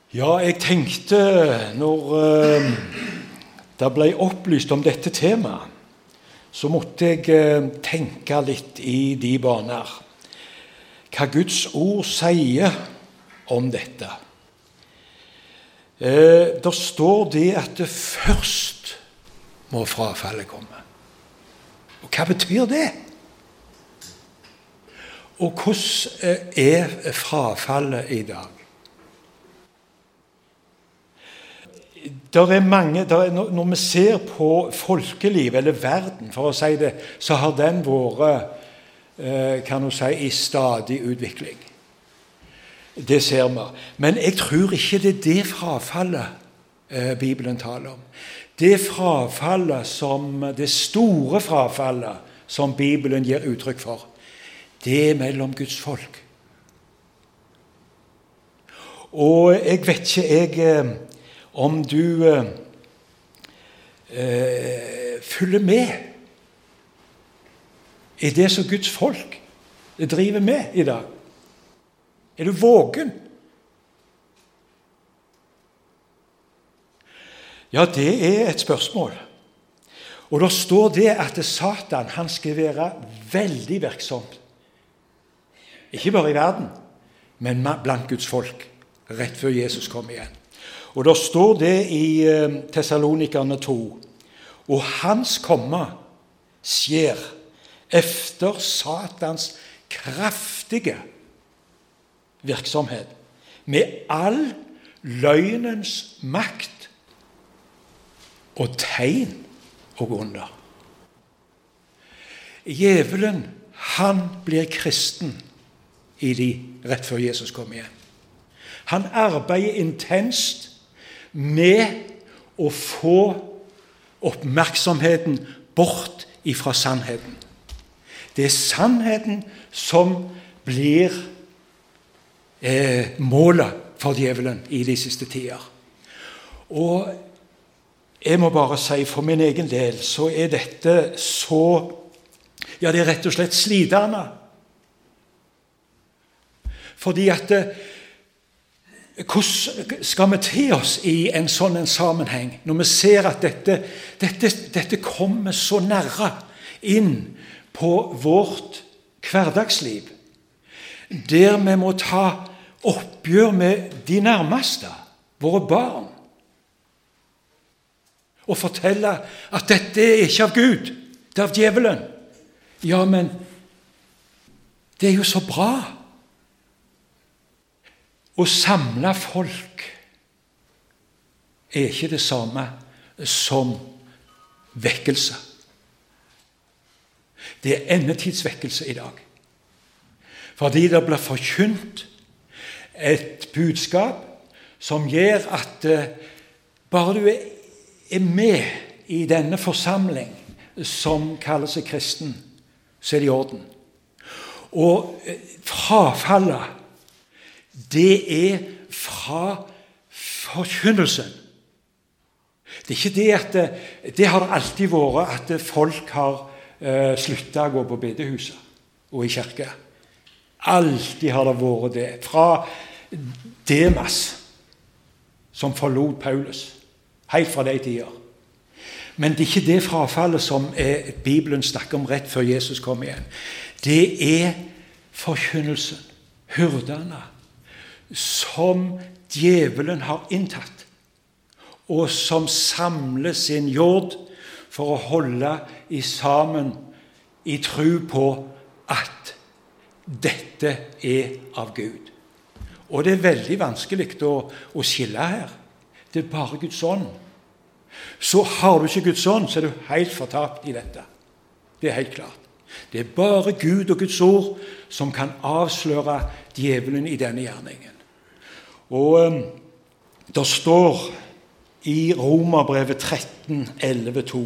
Ja, jeg tenkte når det ble opplyst om dette temaet, så måtte jeg tenke litt i de baner. Hva Guds ord sier om dette. Der står det at det først må frafallet komme. Og hva betyr det? Og hvordan er frafallet i dag? Når vi ser på folkelivet, eller verden, for å si det, så har den vært, kan du si, i stadig utvikling. Det ser vi. Men jeg tror ikke det er det frafallet Bibelen taler om. Det frafallet det store frafallet som Bibelen gir uttrykk for, det er mellom Guds folk. Og jeg vet ikke, om du følger med i det som Guds folk driver med i dag. Er du vågen? Ja, det er et spørsmål. Og da står det at Satan, han skal være veldig virksom. Ikke bare i verden, men blant Guds folk, rett før Jesus kommer igjen. Og da står det i Thessalonikerne 2, og hans komme skjer efter Satans kraftige virksomhet, med all løgnens makt og tegn og under. Djevelen, han blir kristen i de rett før Jesus kommer igjen. Han arbeider intenst med å få oppmerksomheten bort ifra sannheten. Det er sannheten som blir målet for djevelen i de siste tider. Og jeg må bare si, for min egen del, så er dette så, ja, det er rett og slett sliterne. Fordi at hvordan skal vi til oss i en sånn sammenheng, når vi ser at dette kommer så nære inn på vårt hverdagsliv, der vi må ta oppgjør med de nærmeste, våre barn, og fortelle at dette er ikke av Gud, det er av djevelen. Ja, men det er jo så bra. Å samle folk er ikke det samme som vekkelse. Det er endetidsvekkelse i dag. Fordi det blir forkynt et budskap som gjør at bare du er med i denne forsamling som kaller seg kristen, så er det i orden. Og frafallet, det er fra forkynnelsen. Det er ikke det at det har alltid vært at folk har sluttet å gå på bedehuset og i kirke. Alltid har det vært det. Fra Demas, som forlot Paulus, helt fra de tider. Men det er ikke det frafallet som Bibelen snakker om rett før Jesus kom igjen. Det er forkynnelsen, hyrdene, som djevelen har inntatt, og som samler sin jord for å holde sammen i tro på at dette er av Gud. Og det er veldig vanskelig å skille her. Det er bare Guds ånd. Så har du ikke Guds ånd, så er du helt fortapt i dette. Det er helt klart. Det er bare Gud og Guds ord som kan avsløre djevelen i denne gjerningen. Og det står i Romerbrevet 13:11-2,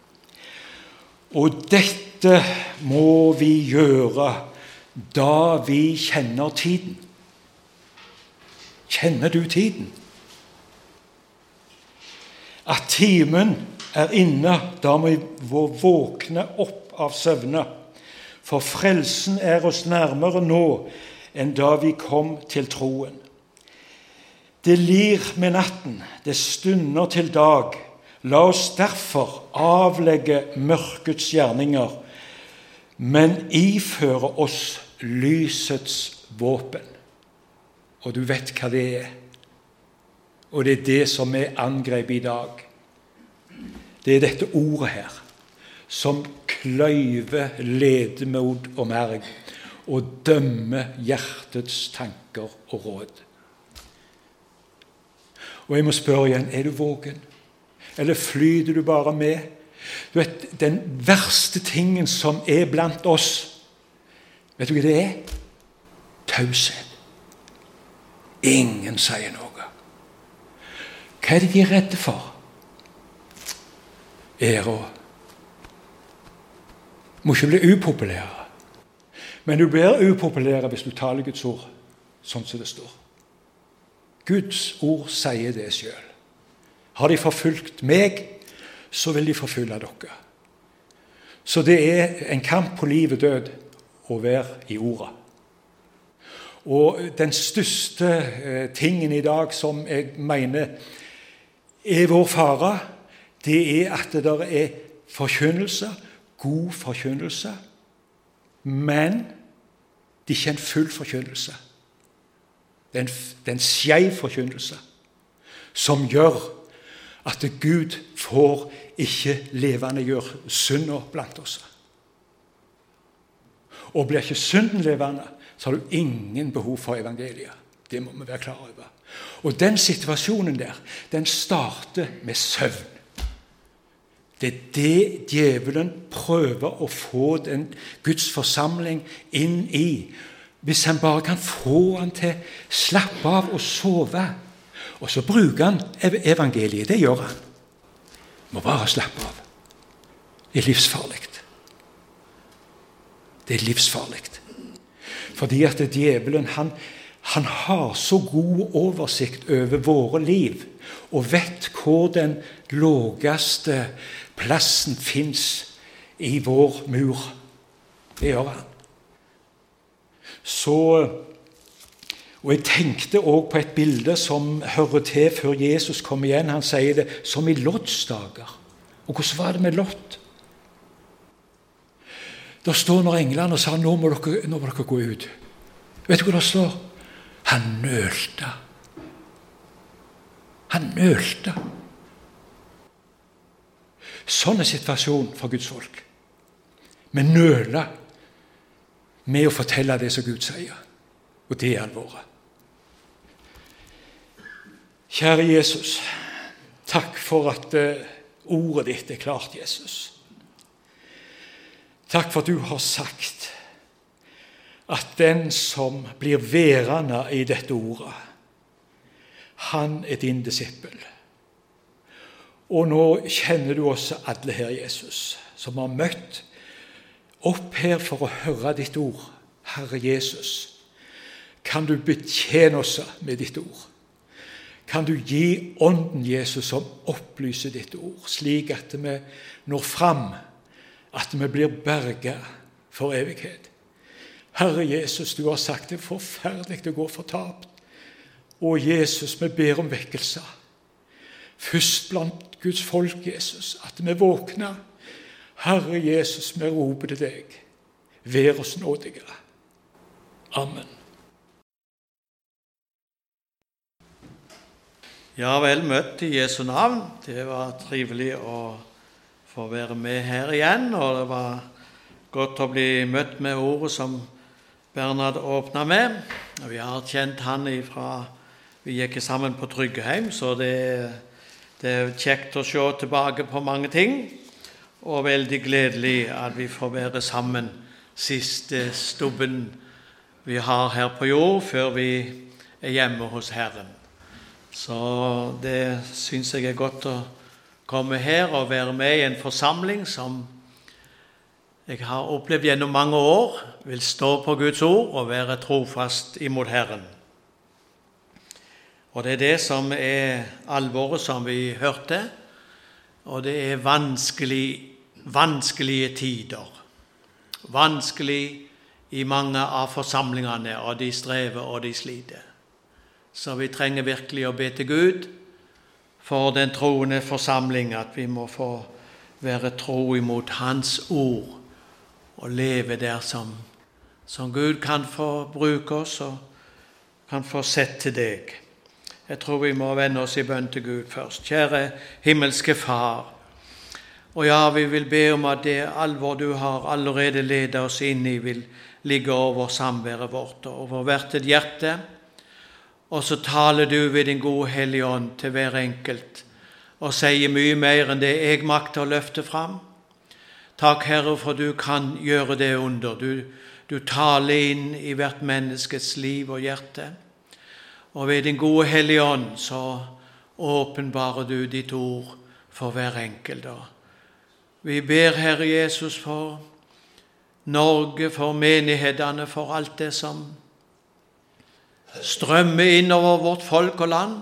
og dette må vi gjøre da vi kjenner tiden. Kjenner du tiden? At timen er inne, da må vi våkne opp av søvne, for frelsen er oss nærmere nå enn da vi kom til troen. Det lir med natten, det stunder til dag. La oss derfor avlegge mørkets gjerninger, men iføre oss lysets våpen. Og du vet hva det er. Og det er det som er angrepet i dag. Det er dette ordet her, som kløyver ledemod og merg, og dømmer hjertets tanker og råd. Og jeg må spørre igjen, er du vågen? Eller flyter du bare med? Du vet, den verste tingen som er blant oss, vet du hva det er? Taushet. Ingen sier noe. Hva er det de er redde for? Ære. Må ikke bli upopulære. Men du blir upopulære hvis du taler Guds ord, sånn som det står. Guds ord sier det selv. Har de forfulgt meg, så vil de forfølge dere. Så det er en kamp på liv og død å være i ordet. Og den største tingen i dag som jeg mener er vår fare, det er at det der er forkynnelse, god forkynnelse, men det er ikke en full forkynnelse. Det er en skjev forkynnelse som gjør at Gud får ikke levende gjøre synder blant oss. Og blir ikke synden levende, så har du ingen behov for evangeliet. Det må vi være klar over. Og den situasjonen der, den starter med søvn. Det er det djevelen prøver å få den Guds forsamling inn i. Hvis han bare kan få han til slappe av og sove. Og så bruker han evangeliet. Det gjør han. Må bare slappe av. Det er livsfarlig. Det er livsfarlig. Fordi at djevelen, han har så god oversikt over våre liv, og vet hvor den laveste plassen finnes i vår mur. Det gjør han. Så, og jeg tenkte også på et bilde som hører til før Jesus kom igjen. Han sier det som i Lots dager. Og hvordan var det med Lot? Der står når englene og sa, nå må dere gå ut. Vet du hva det står? Han nølte. Han nølte. Sånn er situasjonen for Guds folk. Vi nøler med å fortelle det som Gud sier. Og det er alvoret. Kjære Jesus, takk for at ordet ditt er klart, Jesus. Takk for at du har sagt at den som blir værende i dette ordet, han er din disippel. Og nå kjenner du også alle her, Jesus, som har møtt opp her for å høre ditt ord. Herre Jesus, kan du betjene oss med ditt ord? Kan du gi ånden, Jesus, som opplyser ditt ord, slik at vi når fram, at vi blir berget for evighet. Herre Jesus, du har sagt det er forferdelig å gå fortapt. Og Jesus, vi ber om vekkelse. Først blant Guds folk, Jesus, at vi våkner. Herre Jesus, vi roper til deg. Vær oss nådige. Amen. Ja, vel møtt i Jesu navn. Det var trivelig å få være med her igjen, og det var godt å bli møtt med ordet som Bernhard åpnet med. Vi har kjent han ifra vi gikk sammen på Tryggheim, så det er kjekt å se tilbake på mange ting, og veldig gledelig at vi får være sammen siste stubben vi har her på jord, før vi er hjemme hos Herren. Så det synes jeg er godt å komme her og være med i en forsamling som jeg har opplevd gjennom mange år, vil stå på Guds ord og være trofast imot Herren. Og det er det som er alvoret som vi hørte, og det er vanskelige tider. Vanskelig i mange av forsamlingene, og de strever og de sliter. Så vi trenger virkelig å be til Gud for den troende forsamling, at vi må få være tro imot Hans ord og leve der som Gud kan få bruke oss og kan få sett til deg. Jeg tror vi må vende oss i bønn til Gud først. Kjære himmelske Far, og ja, vi vil be om at det alvor du har allerede ledet oss inn i vil ligge over samværet vårt og over hvert et hjerte. Og så taler du ved din gode Hellige Ånd til hver enkelt og sier mye mer enn det jeg makter å løfte fram. Takk, Herre, for du kan gjøre det under. Du taler inn i hvert menneskets liv og hjerte. Og ved din gode Hellige Ånd så åpenbarer du ditt ord for hver enkelt. Vi ber, Herre Jesus, for Norge, for menighetene, for alt det som strømmer inn over vårt folk og land,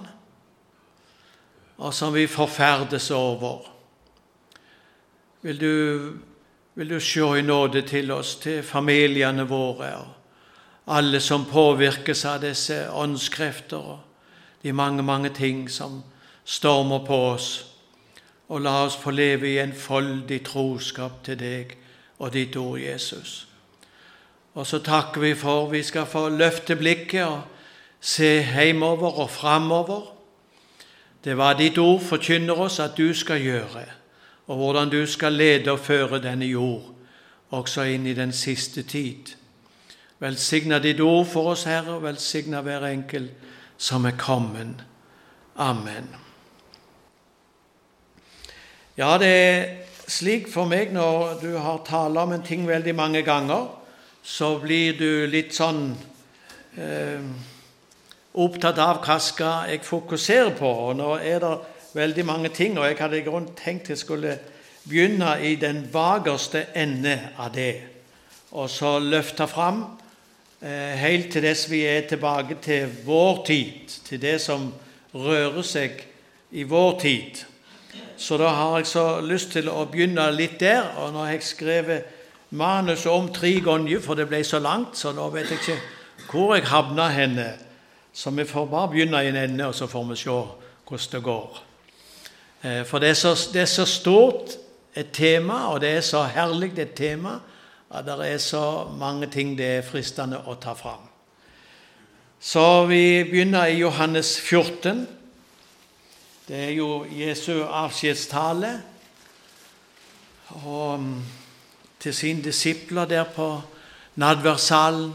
og som vi forferdes over. Vil du se i nåde til oss, til familiene våre, og alle som påvirkes av disse åndskrefter, og de mange ting som stormer på oss, og la oss få leve i en enfoldig troskap til deg og ditt ord, Jesus. Og så takker vi for vi skal få løfte blikket og se heimover og framover. Det var ditt ord forkynner oss at du skal gjøre, og hvordan du skal lede og føre denne jord, også inn i den siste tid. Velsigna ditt ord for oss, Herre, og velsigna hver enkel som kommet. Amen. Ja, det slik for meg når du har talt om en ting veldig mange ganger, så blir du litt sånn opptatt av hva skal jeg fokusere på, og nå det veldig mange ting, og jeg hadde i grunn tenkt jeg skulle begynne i den bagerste ende av det, og så løfte fram helt til dess vi tilbake til vår tid, til det som rører seg i vår tid. Så da har jeg så lyst til å begynne litt der, og nå har jeg skrevet manus om 3 ganger, for det ble så langt, så nå vet jeg ikke hvor jeg havner henne. Så vi får bare begynne i en ende, og så får vi se hvordan det går. For det så stort et tema, og det så herlig et tema, at det så mange ting det fristende å ta fram. Så vi begynner i Johannes 14. Det jo Jesu avskjedstale, og til sine disipler der på nadværsalen,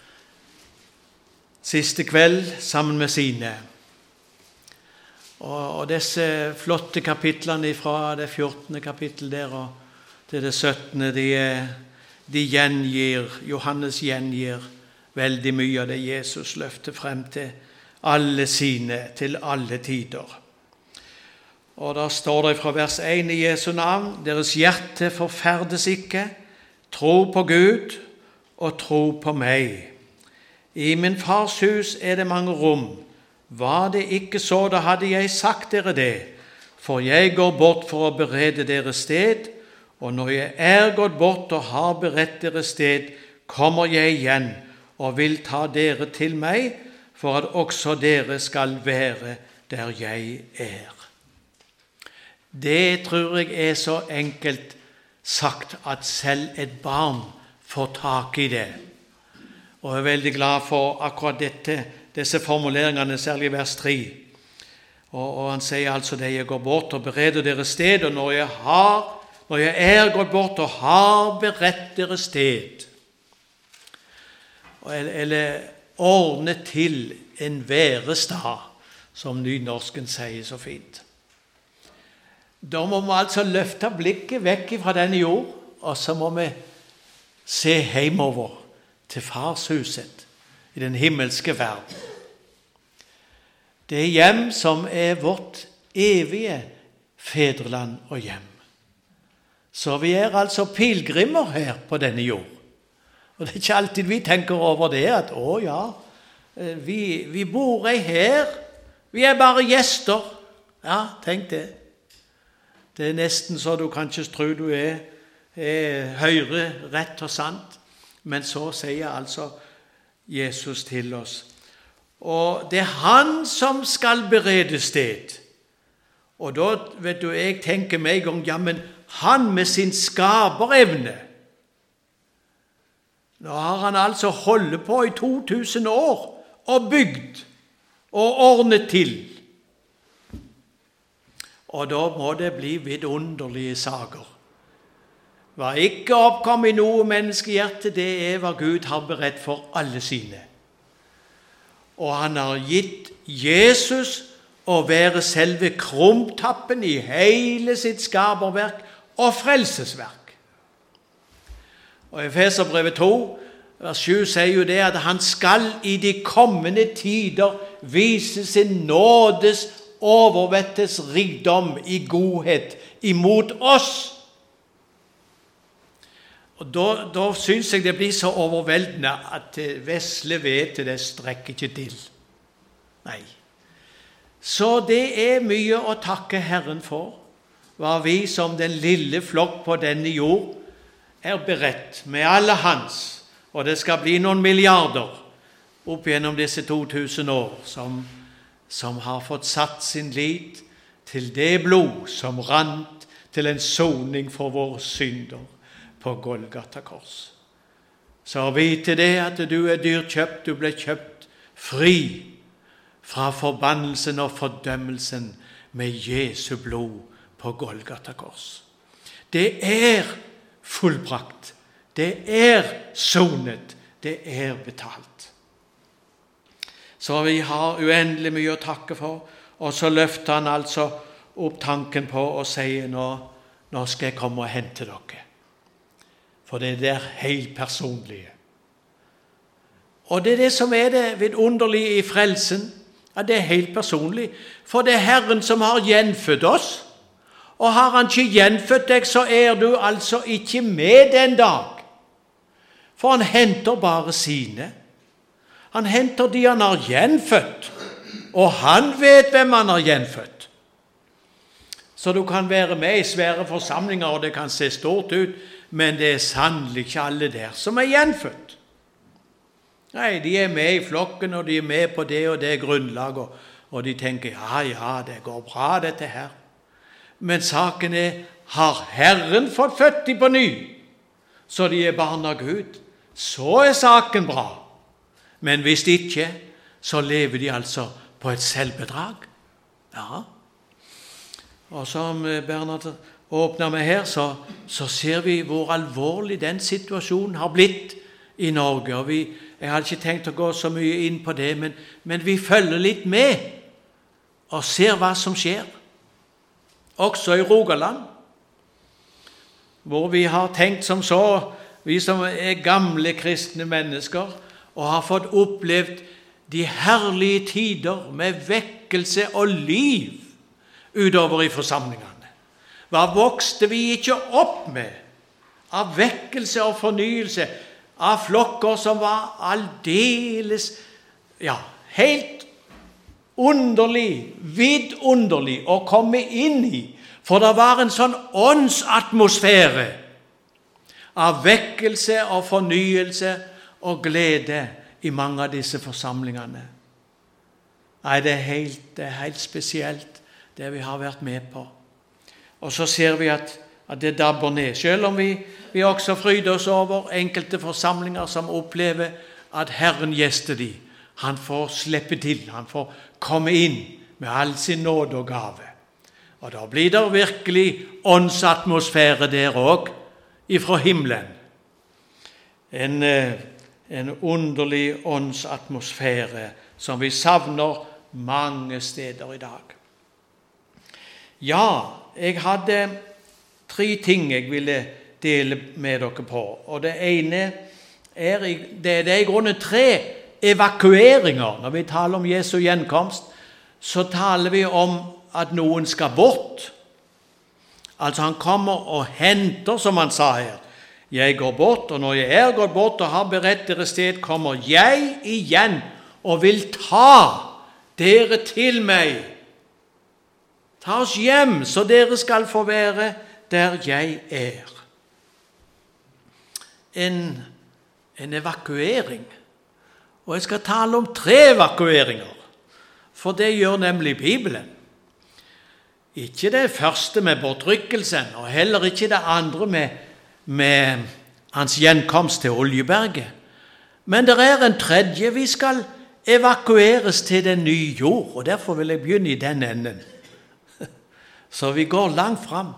siste kveld sammen med sine. Og disse flotte kapitlene fra det 14. kapittel der og til det 17. De gjengir, Johannes gjengir veldig mye av det Jesus løfter frem til alle sine, til alle tider. Og da står det fra vers 1 i Jesu navn: Deres hjerte forferdes ikke, tro på Gud og tro på meg. I min fars hus det mange rom. Var det ikke så, da hadde jeg sagt dere det. For jeg går bort for å berede deres sted, og når jeg gått bort og har beredt deres sted, kommer jeg igjen og vil ta dere til meg, for at også dere skal være der jeg Det tror jeg så enkelt sagt at selv et barn får tak i det. Og jeg veldig glad for akkurat disse formuleringene, særlig vers 3. Og han sier altså det: jeg går bort og bereder deres sted, og når jeg gått bort og har beredt deres sted, eller ordnet til en værestad, som nynorsken sier så fint. Da må vi altså løfte blikket vekk fra denne jord, og så må vi se heimover til farshuset i den himmelske verden. Det hjem som vårt evige fedreland og hjem. Så vi altså pilgrimer her på denne jord. Og det ikke alltid vi tenker over det, at vi bor her, vi bare gjester. Ja, tenk det. Det nesten så du kanskje tror du høyre, rett og sant. Men så sier altså Jesus til oss: Og det han som skal berede sted. Og da, vet du, jeg tenker meg en gang, ja, men han med sin skaperevne, nå har han altså holdt på i 2000 år og bygd og ordnet til. Og da må det bli vidunderlige saker. Hva ikke oppkom i noe menneskehjerte, det hva Gud har beredt for alle sine. Og han har gitt Jesus å være selve krumtappen i hele sitt skaperverk og frelsesverk. Og Efeserbrevet 2, vers 7 sier jo det at han skal i de kommende tider vise sin nådes overvettes rikdom i godhet imot oss. Og da synes jeg det blir så overveldende at vesle vet det strekker ikke til. Nei. Så det mye å takke Herren for, hva vi som den lille flokk på denne jord beredt med alle hans, og det skal bli noen milliarder opp gjennom disse 2000 år som har fått satt sin lit til det blod som rant til en soning for våre synder på Golgata kors. Så vite det at du dyrkjøpt, du ble kjøpt fri fra forbannelsen og fordømmelsen med Jesu blod på Golgata kors. Det fullbrakt, det sonet, det betalt. Så vi har uendelig mye å takke for, og så løfter han altså opp tanken på og sier, nå skal jeg komme og hente dere. For det der helt personlige. Og det det som det vidunderlige i frelsen, at det helt personlig. For det Herren som har gjenfødt oss, og har han ikke gjenfødt deg, så du altså ikke med den dag. For han henter bare sine. Han henter de han har gjenfødt, og han vet hvem han har gjenfødt. Så du kan være med i svære forsamlinger, og det kan se stort ut, men det sannelig ikke alle der som gjenfødt. Nei, de med i flokken, og de med på det og det grunnlaget, og de tenker, ja, det går bra dette her. Men saken har Herren fått født de på ny, så de barn av Gud, så saken bra. Men hvis ikke, så lever de altså på et selvbedrag. Ja. Og som Bernhard åpner med her, så ser vi hvor alvorlig den situasjonen har blitt i Norge. Og jeg har ikke tenkt å gå så mye inn på det, men vi følger litt med og ser hva som skjer. Også i Rogaland, hvor vi har tenkt som så, vi som gamle kristne mennesker, og har fått opplevd de herlige tider med vekkelse og liv utover i forsamlingene. Hva vokste vi ikke opp med av vekkelse og fornyelse, av flokker som var aldeles, helt underlig, vidunderlig å komme inn i, for det var en sånn åndsatmosfære av vekkelse og fornyelse og glede i mange av disse forsamlingene. Nei, det er helt spesielt det vi har vært med på. Og så ser vi at det dabber ned, selv om vi også fryder oss over enkelte forsamlinger som opplever at Herren gjester de. Han får slippe til, han får komme inn med all sin nåde og gave. Og da blir det virkelig åndsatmosfære der også, ifra himmelen. En underlig åndsatmosfære som vi savner mange steder i dag. Ja, jeg hadde 3 ting jeg ville dele med dere på. Og det ene det i grunnen 3 evakueringer. Når vi taler om Jesu gjenkomst, så taler vi om at noen skal bort. Altså han kommer og henter, som han sa her. Jeg går bort, og når jeg gått bort og har beredt dere sted, kommer jeg igjen og vil ta dere til meg. Ta oss hjem, så dere skal få være der jeg En evakuering. Og jeg skal tale om 3 evakueringer, for det gjør nemlig Bibelen. Ikke det første med bortrykkelsen, og heller ikke det andre med hans gjenkomst til Oljeberget. Men det er en tredje. Vi skal evakueres til den nye jord, og derfor vil jeg begynne i den enden. Så vi går langt frem.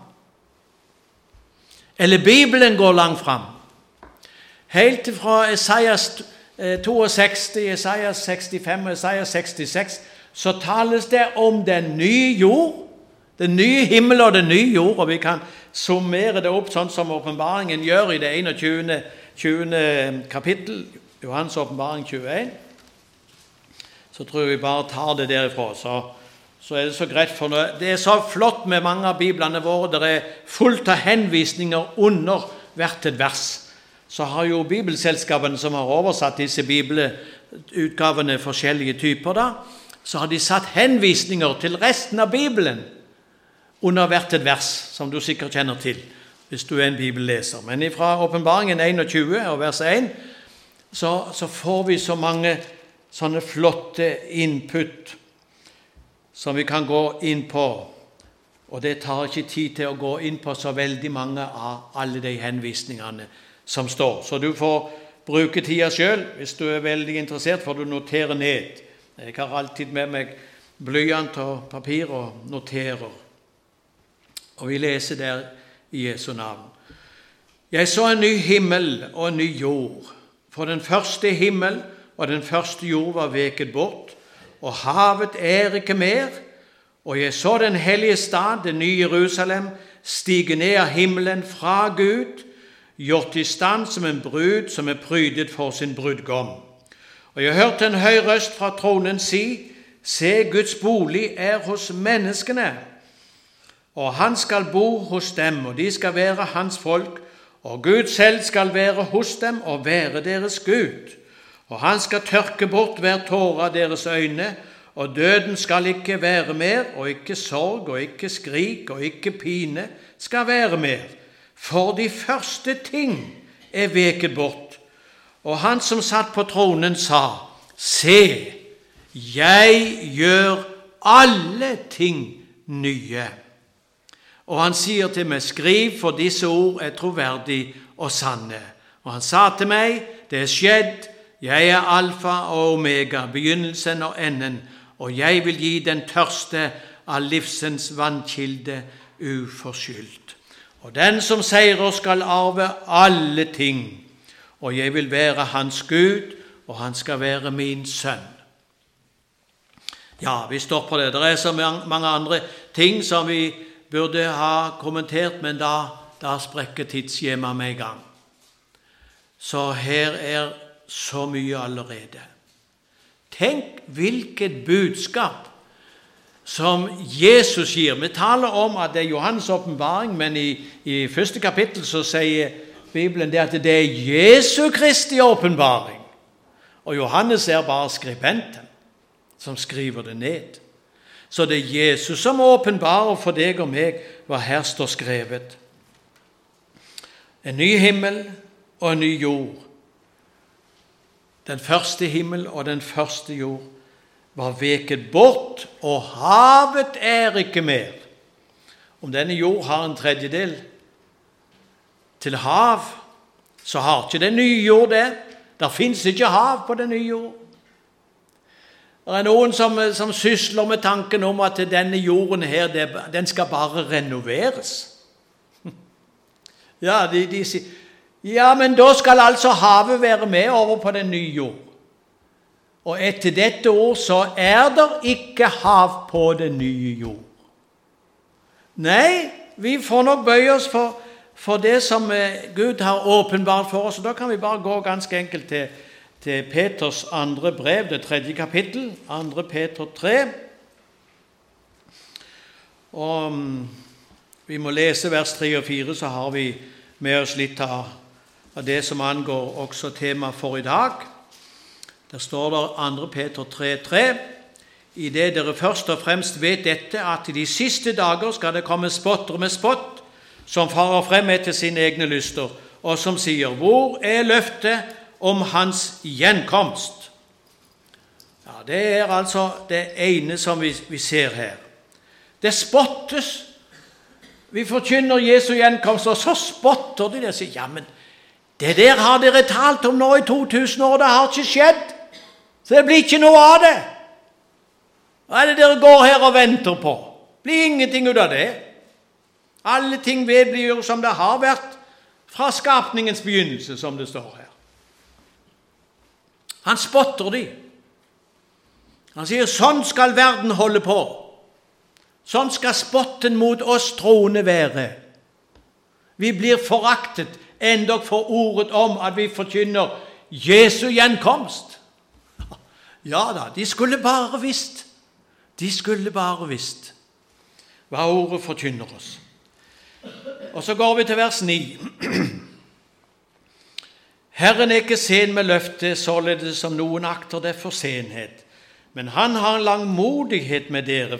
Eller Bibelen går langt frem. Helt fra Esaias 62, Esaias 65 og Esaias 66, så tales det om den nye jord, den nye himmel og den nye jord, og vi kan summere det opp sånn som åpenbaringen gjør i det 21. kapittel, Johans åpenbaring 21. Så tror jeg vi bare tar det derifra, så er det så greit for noe. Det er så flott med mange av biblene våre, det er fullt av henvisninger under hvert et vers. Så har jo bibelselskapene som har oversatt disse bibelutgavene forskjellige typer da, så har de satt henvisninger til resten av Bibelen under hvert et vers, som du sikkert kjenner til, hvis du er en bibelleser. Men fra åpenbaringen 21 og vers 1, så får vi så mange sånne flotte input som vi kan gå inn på, og det tar ikke tid til å gå inn på så veldig mange av alle de henvisningene som står. Så du får bruke tida selv. Hvis du er veldig interessert, får du notere ned. Jeg har alltid med meg blyant og papir og noterer. Og vi leser der i Jesu navn. Jeg så en ny himmel og en ny jord. For den første himmel og den første jord var veket bort, og havet er ikke mer. Og jeg så den hellige stad, det nye Jerusalem, stige ned av himmelen fra Gud, gjort i stand som en brud som er prydet for sin brudgom. Og jeg hørte en høy røst fra tronen si, se, Guds bolig er hos menneskene, og han skal bo hos dem, og de skal være hans folk, og Gud selv skal være hos dem og være deres Gud. Og han skal tørke bort hver tåre av deres øyne, og døden skal ikke være mer, og ikke sorg, og ikke skrik, og ikke pine skal være mer. For de første ting er veket bort. Og han som satt på tronen sa, se, jeg gjør alle ting nye. Og han sier til meg, skriv, for disse ord er troverdige og sanne. Og han sa til meg, det er skjedd, jeg er alfa og omega, begynnelsen og enden, og jeg vil gi den tørste av livsens vannkilde uforskyldt. Og den som seirer skal arve alle ting, og jeg vil være hans Gud, og han skal være min sønn. Ja, vi stopper det. Det er så mange andre ting som vi burde ha kommentert, men da sprekker tidsskjemaet med i gang. Så her er så mye allerede. Tenk hvilket budskap som Jesus gir. Vi taler om at det er Johannes åpenbaring, men i første kapittel så sier Bibelen det at det er Jesu Kristi åpenbaring. Og Johannes er bare skribenten som skriver det ned. Så det er Jesus som åpenbarer for deg og meg hva her står skrevet. En ny himmel og en ny jord. Den første himmel og den første jord var veket bort, og havet er ikke mer. Om denne jord har en tredjedel til hav, så har ikke den nye jord det. Der finnes ikke hav på den nye jord. Det er noen som sysler med tanken om at denne jorden her, den skal bare renoveres. Ja, de sier, ja, men da skal altså havet være med over på den nye jord. Og etter dette ord så er det ikke hav på den nye jord. Nei, vi får nok bøye oss for det som Gud har åpenbart for oss, og da kan vi bare gå ganske enkelt til Peters andre brev, det 3. kapittel, 2. Peter 3. Og vi må lese vers 3 og 4, så har vi med oss litt av det som angår også tema for i dag. Der står det 2. Peter 3:3. I det dere først og fremst vet dette, at i de siste dager skal det komme spottere med spott, som farer frem etter sine egne lyster, og som sier, hvor er løftet om hans gjenkomst? Ja, det er altså det ene som vi ser her. Det spottes. Vi forkynner Jesu gjenkomst, og så spotter de det og sier, ja, men det der har dere talt om nå i 2000 år, det har ikke skjedd. Så det blir ikke noe av det. Hva er det dere går her og venter på? Blir ingenting ut av det. Alle ting vedblir som det har vært fra skapningens begynnelse, som det står her. Han spotter de. Han sier, sånn skal verden holde på. Sånn skal spotten mot oss troende være. Vi blir foraktet, endog for ordet om at vi forkynner Jesu gjenkomst. Ja da, de skulle bare visst. De skulle bare visst hva ordet forkynner oss. Og så går vi til vers 9. Herren er ikke sen med løftet, således som noen akter det for senhet. Men han har langmodighet med dere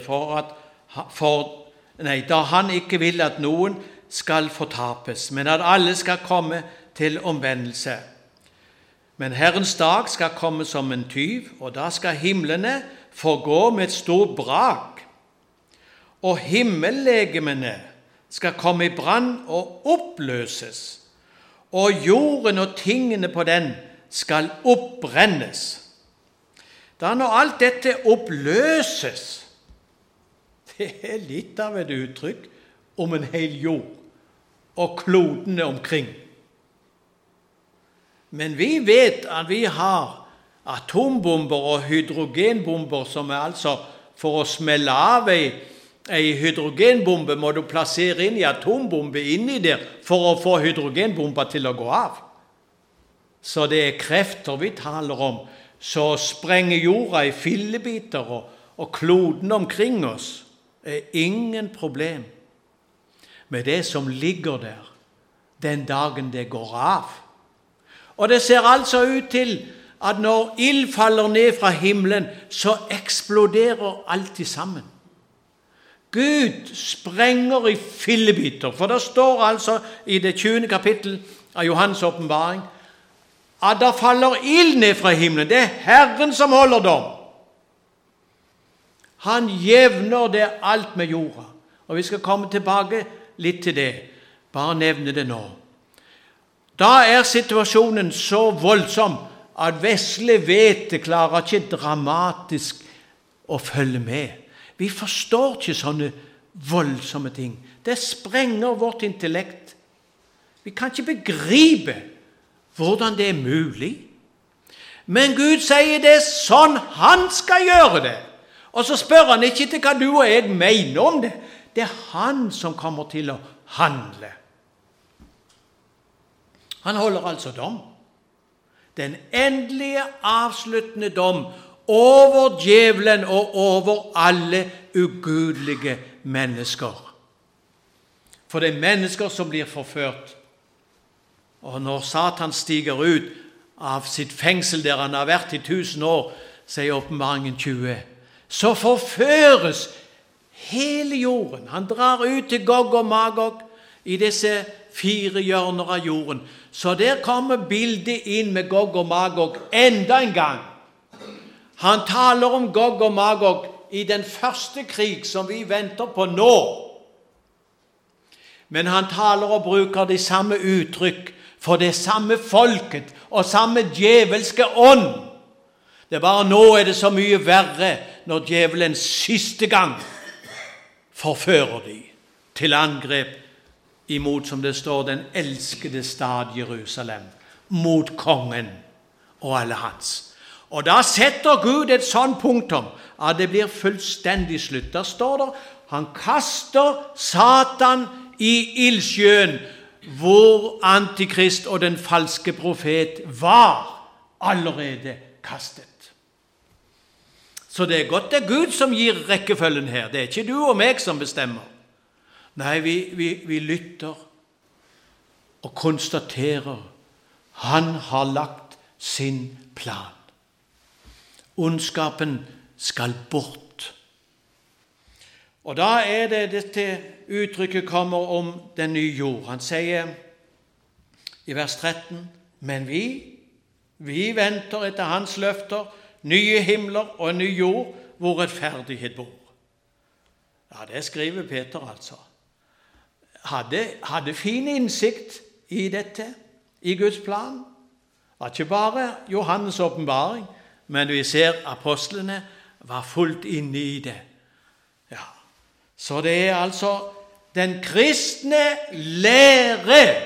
da han ikke vil at noen skal fortapes, men at alle skal komme til omvendelse. Men Herrens dag skal komme som en tyv, og da skal himlene forgå med et stort brak, og himmellegemene skal komme i brann og oppløses, og jorden og tingene på den skal oppbrennes. Da når alt dette oppløses, det er litt av et uttrykk om en hel jord og klodene omkring. Men vi vet at vi har atombomber og hydrogenbomber, som er altså for å smelle av ei hydrogenbombe må du plassere inn i atombombe inni der for å få hydrogenbomba til å gå av. Så det er krefter vi taler om, så sprenger jorda i fillebiter og kloden omkring oss er ingen problem med det som ligger der den dagen det går av. Og det ser altså ut til at når ild faller ned fra himmelen, så eksploderer alt sammen. Gud sprenger i fillebiter, for det står altså i det 20. kapittel av Johannes åpenbaring at det faller ild ned fra himmelen. Det er Herren som holder dom. Han jevner det alt med jorda. Og vi skal komme tilbake litt til det. Bare nevne det nå. Da er situasjonen så voldsom at vesle vete klarer ikke dramatisk å følge med. Vi forstår ikke sånne voldsomme ting. Det sprenger vårt intellekt. Vi kan ikke begripe hvordan det er mulig. Men Gud sier det er sånn han skal gjøre det. Og så spør han ikke til hva du og jeg mener om det. Det er han som kommer til å handle. Han holder altså dom. Den endelige avsluttende dom over djevelen og over alle ugudelige mennesker. For det er mennesker som blir forført. Og når Satan stiger ut av sitt fengsel der han har vært i 1000 år, sier åpenbaringen 20, så forføres hele jorden. Han drar ut til Gog og Magog i disse 4 hjørner av jorden. Så der kommer bildet inn med Gog og Magog enda en gang. Han taler om Gog og Magog i den første krig som vi venter på nå. Men han taler og bruker de samme uttrykk for det samme folket og samme djevelske ånd. Det er bare nå er det så mye verre når djevelen siste gang forfører de til angrep imot, som det står, den elskede stad Jerusalem, mot kongen og alle hans. Og da setter Gud et sånn punktum at det blir fullstendig slutt. Der står det, han kaster Satan i ildsjøen, hvor Antikrist og den falske profet var allerede kastet. Så det er godt det er Gud som gir rekkefølgen her. Det er ikke du og meg som bestemmer. Nei, vi lytter og konstaterer han har lagt sin plan. Ondskapen skal bort. Og da er det dette uttrykket kommer om den nye jord. Han sier i vers 13, men vi venter etter hans løfter, nye himler og en ny jord, hvor rettferdighet bor. Ja, det skriver Peter altså. Hadde fin innsikt i dette, i Guds plan. Det var ikke bare Johannes åpenbaring, men vi ser apostlene var fullt inne i det. Ja. Så det er altså den kristne lære,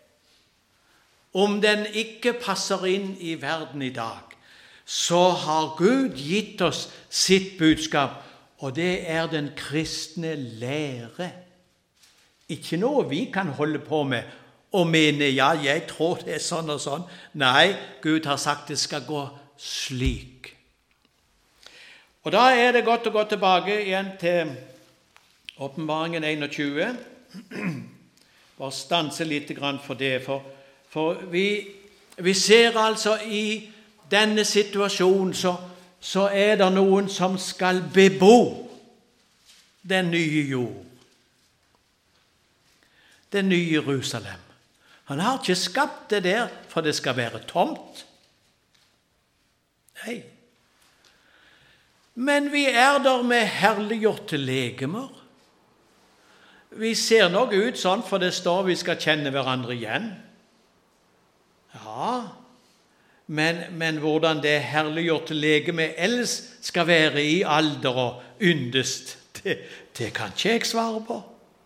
om den ikke passer inn i verden i dag, så har Gud gitt oss sitt budskap, og det er den kristne lære. Ikke noe vi kan holde på med og mene, ja, jeg tror det er sånn og sånn. Nei, Gud har sagt det skal gå slik. Og da er det godt å gå tilbake igjen til Åpenbaringen 21. Bare stanse litt for det, for vi ser altså i denne situasjonen så er det noen som skal bebo den nye jord, det nye Jerusalem. Han har ikke skapt det der for det skal være tomt. Nei. Men vi er der med herliggjorte legemer. Vi ser nok ut sånn, for det står vi skal kjenne hverandre igjen. Ja, men hvordan det herliggjorte legeme ellers skal være i alder og yndest, det kan ikke jeg svare på.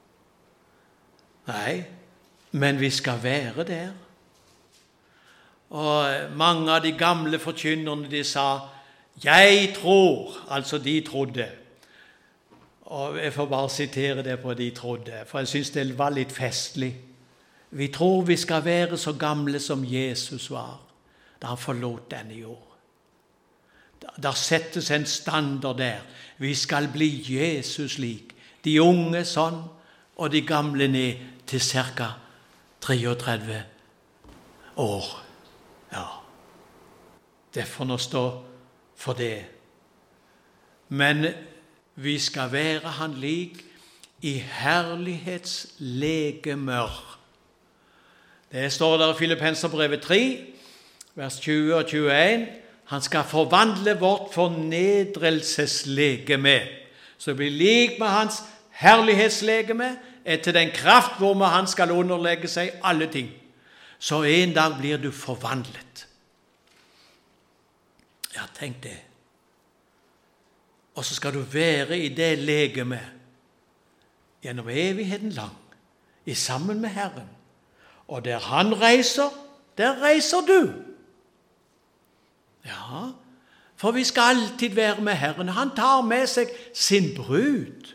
Nei, men vi skal være der. Og mange av de gamle forkynnerne, de sa, jeg tror, altså de trodde. Og jeg får bare sitere det på de trodde, for jeg synes det var litt festlig. Vi tror vi skal være så gamle som Jesus var, da han forlot denne jord. Der settes en standard der. Vi skal bli Jesus lik. De unge sånn, og de gamle ned til cirka 33 år. Ja, det får nå stå for det. Men vi skal være han lik i herlighetslegemer. Det står der i Filippenserbrevet 3, vers 20 og 21. Han skal forvandle vårt fornedrelseslegeme, så det blir lik med hans herlighetslegeme, etter den kraft hvor han skal underlegge seg alle ting. Så en dag blir du forvandlet. Ja, tenk det. Og så skal du være i det legeme gjennom evigheten lang, i sammen med Herren. Og der han reiser, der reiser du. Ja, for vi skal alltid være med Herren. Han tar med seg sin brud.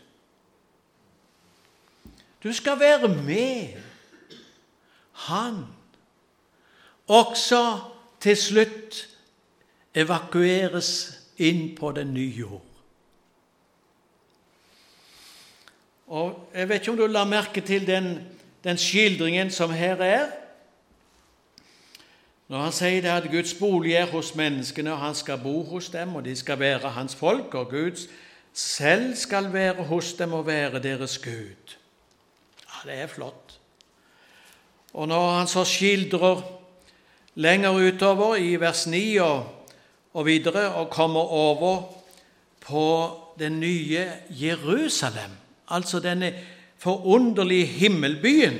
Du skal være med han. Også til slutt evakueres inn på den nye jord. Og jeg vet ikke om du la merke til den skildringen som her er. Når han sier det at Guds bolig er hos menneskene, og han skal bo hos dem, og de skal være hans folk, og Gud selv skal være hos dem og være deres Gud. Ja, det er flott. Og når han så skildrer lenger utover i vers 9 og videre, og kommer over på den nye Jerusalem, altså denne forunderlige himmelbyen,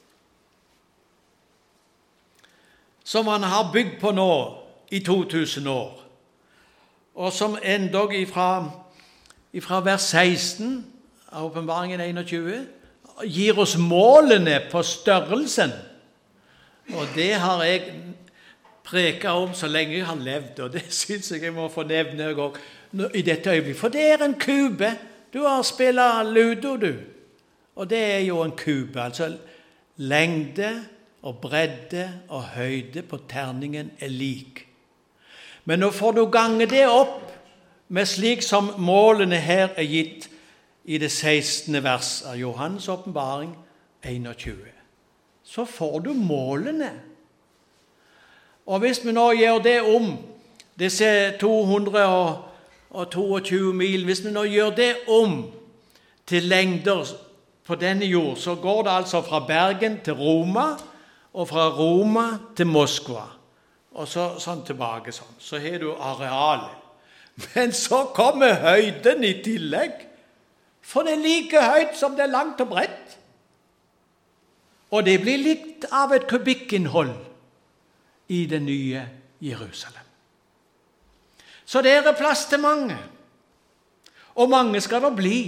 som han har bygd på nå i 2000 år, og som endog ifra vers 16 av Åpenbaringen 21 gir oss målene på størrelsen. Og det har jeg preket om så lenge jeg har levd, og det synes jeg må få nevne i dette øyeblikk. For det er en kube. Du har spillet ludo, du. Og det er jo en kube, altså lengde og bredde og høyde på terningen er lik. Men nå får du gange det opp med slik som målene her er gitt i det 16. vers av Johannes åpenbaring 21. Så får du målene. Og hvis vi nå gjør det om, disse 222 mil, hvis vi nå gjør det om til lengder på denne jord, så går det altså fra Bergen til Roma, og fra Roma til Moskva, og sånn tilbake sånn. Så har du arealet. Men så kommer høyden i tillegg, for det er like høyt som det er langt og bredt. Og det blir litt av et kubikkinnhold i det nye Jerusalem. Så det er plass til mange, og mange skal det bli.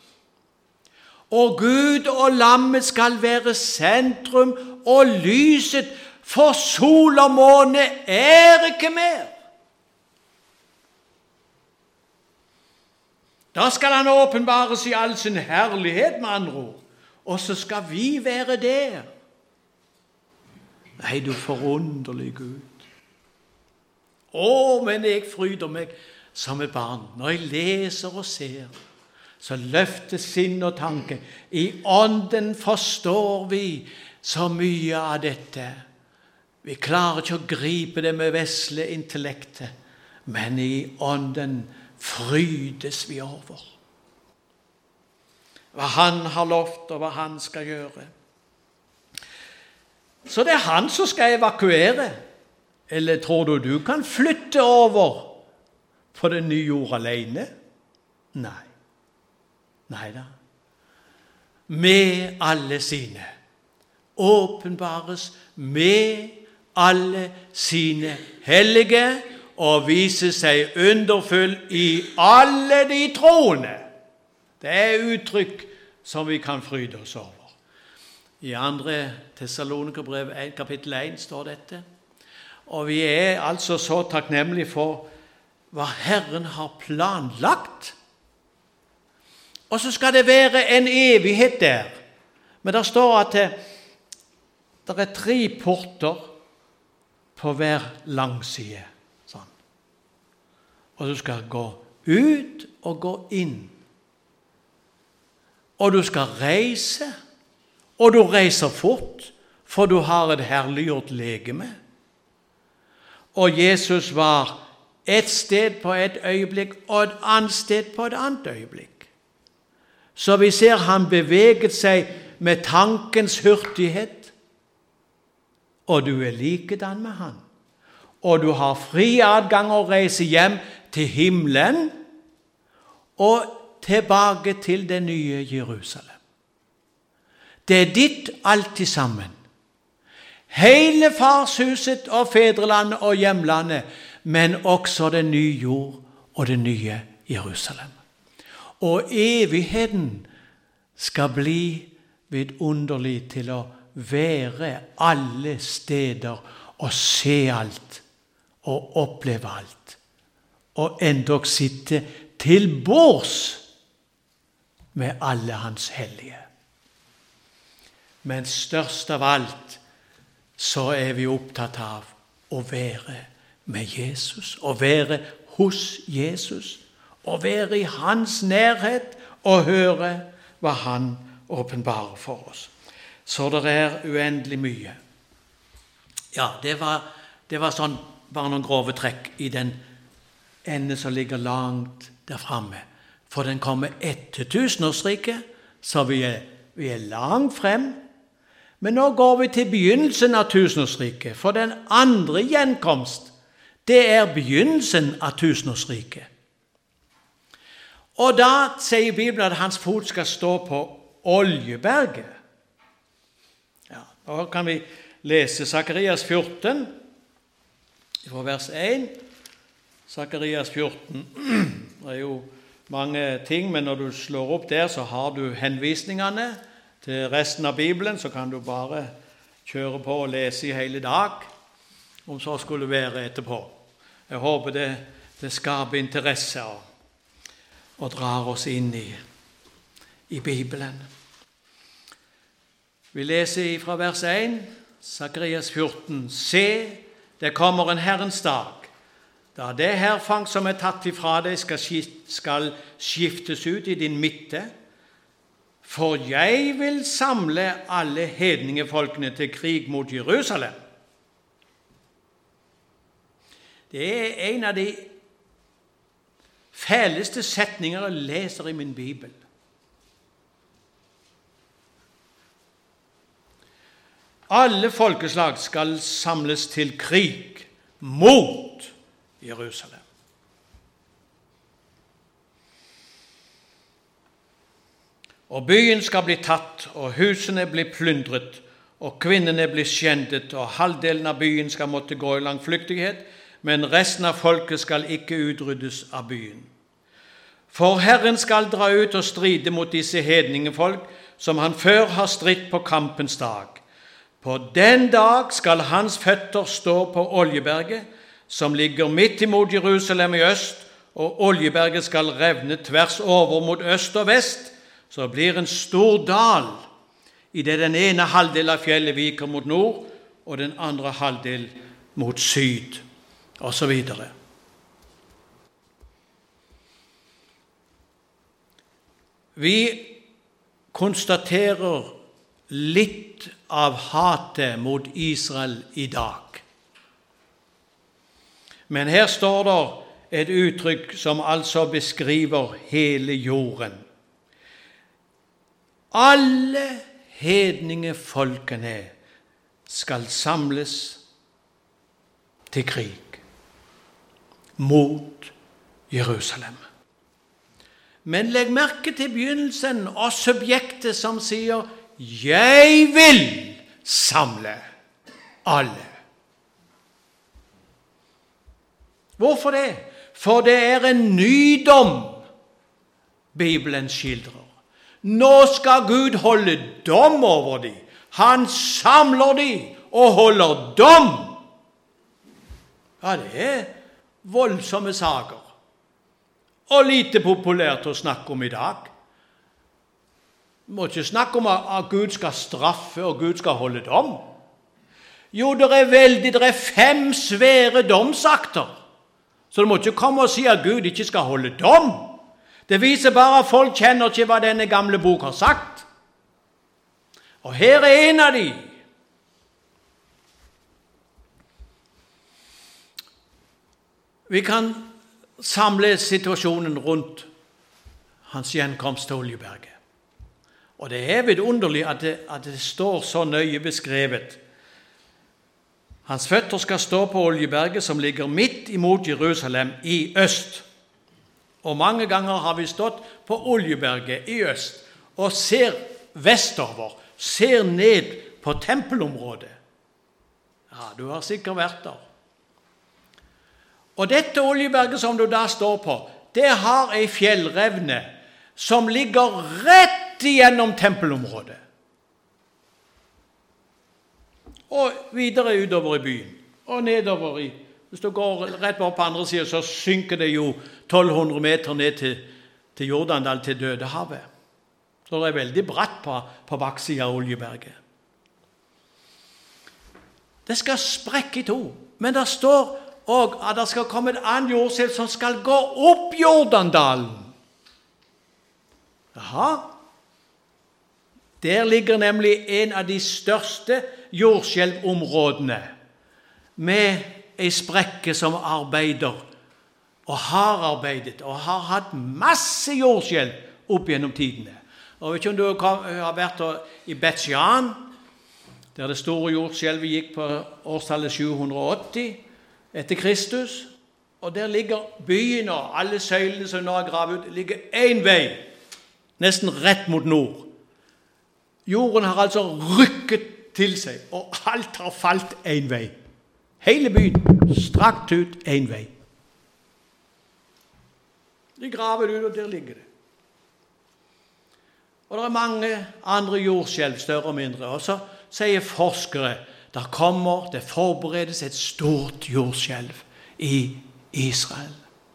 Og Gud og lammet skal være sentrum og lyset, for sol og måne er ikke mer. Da skal han åpenbares i all sin herlighet, med andre ord. Og så skal vi være der. Nei, du forunderlig Gud. Men jeg fryder meg som et barn. Når jeg leser og ser, så løfter sinn og tanke. I ånden forstår vi så mye av dette. Vi klarer ikke å gripe det med vesle intellektet, men i ånden frydes vi over hva han har lovt og hva han skal gjøre. Så det er han som skal evakuere. Eller tror du kan flytte over på den nye jord alene? Nei. Neida. Med alle sine. Åpenbares med alle sine hellige og vise seg underfull i alle de troende. Det er uttrykk som vi kan fryde oss over. I 2. Tessalonikerbrev 1, kapittel 1 står dette. Og vi er altså så takknemlige for hva Herren har planlagt. Og så skal det være en evighet der. Men der står at det er 3 porter på hver langside. Sånn. Og du skal gå ut og gå inn. Og du skal reise, og du reiser fort, for du har et herliggjort legeme. Og Jesus var et sted på et øyeblikk, og et annet sted på et annet øyeblikk. Så vi ser han beveget seg med tankens hurtighet, og du er likedan med han. Og du har fri adgang å reise hjem til himmelen, og tilbake til det nye Jerusalem. Det er ditt alltid sammen. Hele farshuset og fedrelandet og hjemlandet, men også den nye jord og det nye Jerusalem. Og evigheten skal bli vidunderlig til å være alle steder og se alt og oppleve alt. Og endog sitte til bords med alle hans hellige. Men størst av alt så er vi opptatt av å være med Jesus, å være hos Jesus, å være i hans nærhet og høre hva han åpenbarer for oss. Så det er uendelig mye. Ja, det var sånn, bare noen grove trekk i den ende som ligger langt der framme. For den kommer etter tusenårsriket, så vi er langt frem. Men nå går vi til begynnelsen av tusenårsriket, for den andre gjenkomst, det er begynnelsen av tusenårsriket. Og da sier Bibelen at hans fot skal stå på Oljeberget. Ja, nå kan vi lese Sakarias 14, fra vers 1. Sakarias 14, det er jo mange ting, men når du slår opp der, så har du henvisningene til resten av Bibelen, så kan du bare kjøre på og lese i hele dag, om så skulle være etterpå. Jeg håper det skaper interesse og drar oss inn i Bibelen. Vi leser fra vers 1, Sakarias 14. Se, det kommer en Herrens dag, da det herfang som er tatt ifra deg skal skiftes ut i din midte, for jeg vil samle alle hedningefolkene til krig mot Jerusalem. Det er en av de fæleste setninger jeg leser i min Bibel. Alle folkeslag skal samles til krig mot Jerusalem. og byen skal bli tatt, og husene bli plyndret, og kvinnene bli skjendet, og halvdelen av byen skal måtte gå i langflyktighet, men resten av folket skal ikke utryddes av byen. For Herren skal dra ut og stride mot disse hedningefolk, som han før har stritt på kampens dag. På den dag skal hans føtter stå på Oljeberget, som ligger midt imot Jerusalem i øst, og Oljeberget skal revne tvers over mot øst og vest, så blir en stor dal, i det den ene halvdel av fjellet viker mot nord, og den andre halvdel mot syd, og så videre. Vi konstaterer litt av hatet mot Israel i dag. Men her står det et uttrykk som altså beskriver hele jorden. Alle hedningefolkene skal samles til krig mot Jerusalem. Men legg merke til begynnelsen og subjektet som sier «Jeg vil samle alle». Hvorfor det? For det er en nydom Bibelen skildrer. Nå skal Gud holde dom over dem. Han samler dem og holder dom. Ja, det er voldsomme saker. Og lite populært å snakke om i dag. Du må ikke snakke om at Gud skal straffe og Gud skal holde dom. Jo, det er 5 svære domsakter. Så du må ikke komme og si at Gud ikke skal holde dom. Det viser bare at folk kjenner ikke hva denne gamle bok har sagt. Og her er en av de. Vi kan samle situasjonen rundt hans gjenkomst til Oljeberget. Og det er vidunderlig at det står så nøye beskrevet. Hans føtter skal stå på Oljeberget, som ligger midt imot Jerusalem i øst. Og mange ganger har vi stått på Oljeberget i øst og ser vestover, ser ned på tempelområdet. Ja, du har sikkert vært der. Og dette Oljeberget som du da står på, det har en fjellrevne som ligger rett igjennom tempelområdet. Og videre utover i byen, og nedover i. Hvis du går rett bort på andre siden, så synker det jo 1200 meter ned til Jordandal, til Dødehavet. Så det er veldig bratt på baksiden av Oljeberget. Det skal sprekke i 2, men det står og at det skal komme et annet jordskjelv som skal gå opp Jordandalen. Jaha. Der ligger nemlig en av de største jordskjelvområdene med en sprekke som arbeider og har arbeidet og har hatt masse jordskjelv opp gjennom tidene. Og vet ikke om du har vært i Bet-Shean, der det store jordskjelvet gikk på årstallet 780 etter Kristus, og der ligger byen og alle søylene som nå er gravet ut, ligger en vei, nesten rett mot nord. Jorden har altså rykket til seg, og alt har falt en vei. Hele byen strakt ut en vei. De graver ut, og der ligger det. Og det er mange andre jordskjelv, større og mindre, og så sier forskere, det forberedes et stort jordskjelv i Israel.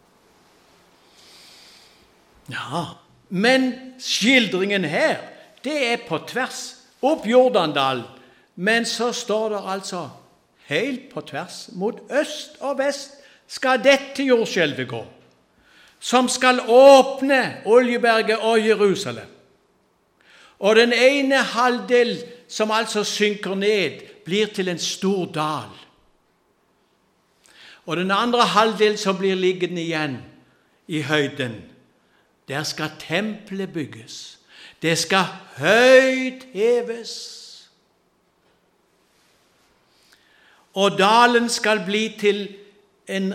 Ja, men skildringen her, det er på tvers, opp Jordandalen, men så står det altså, helt på tvers, mot øst og vest, skal dette jordskjelvet gå, som skal åpne Oljeberget og Jerusalem. Og den ene halvdel som altså synker ned, blir til en stor dal. Og den andre halvdel som blir liggende igjen i høyden, der skal tempelet bygges. Det skal høyt heves. Og dalen skal bli til en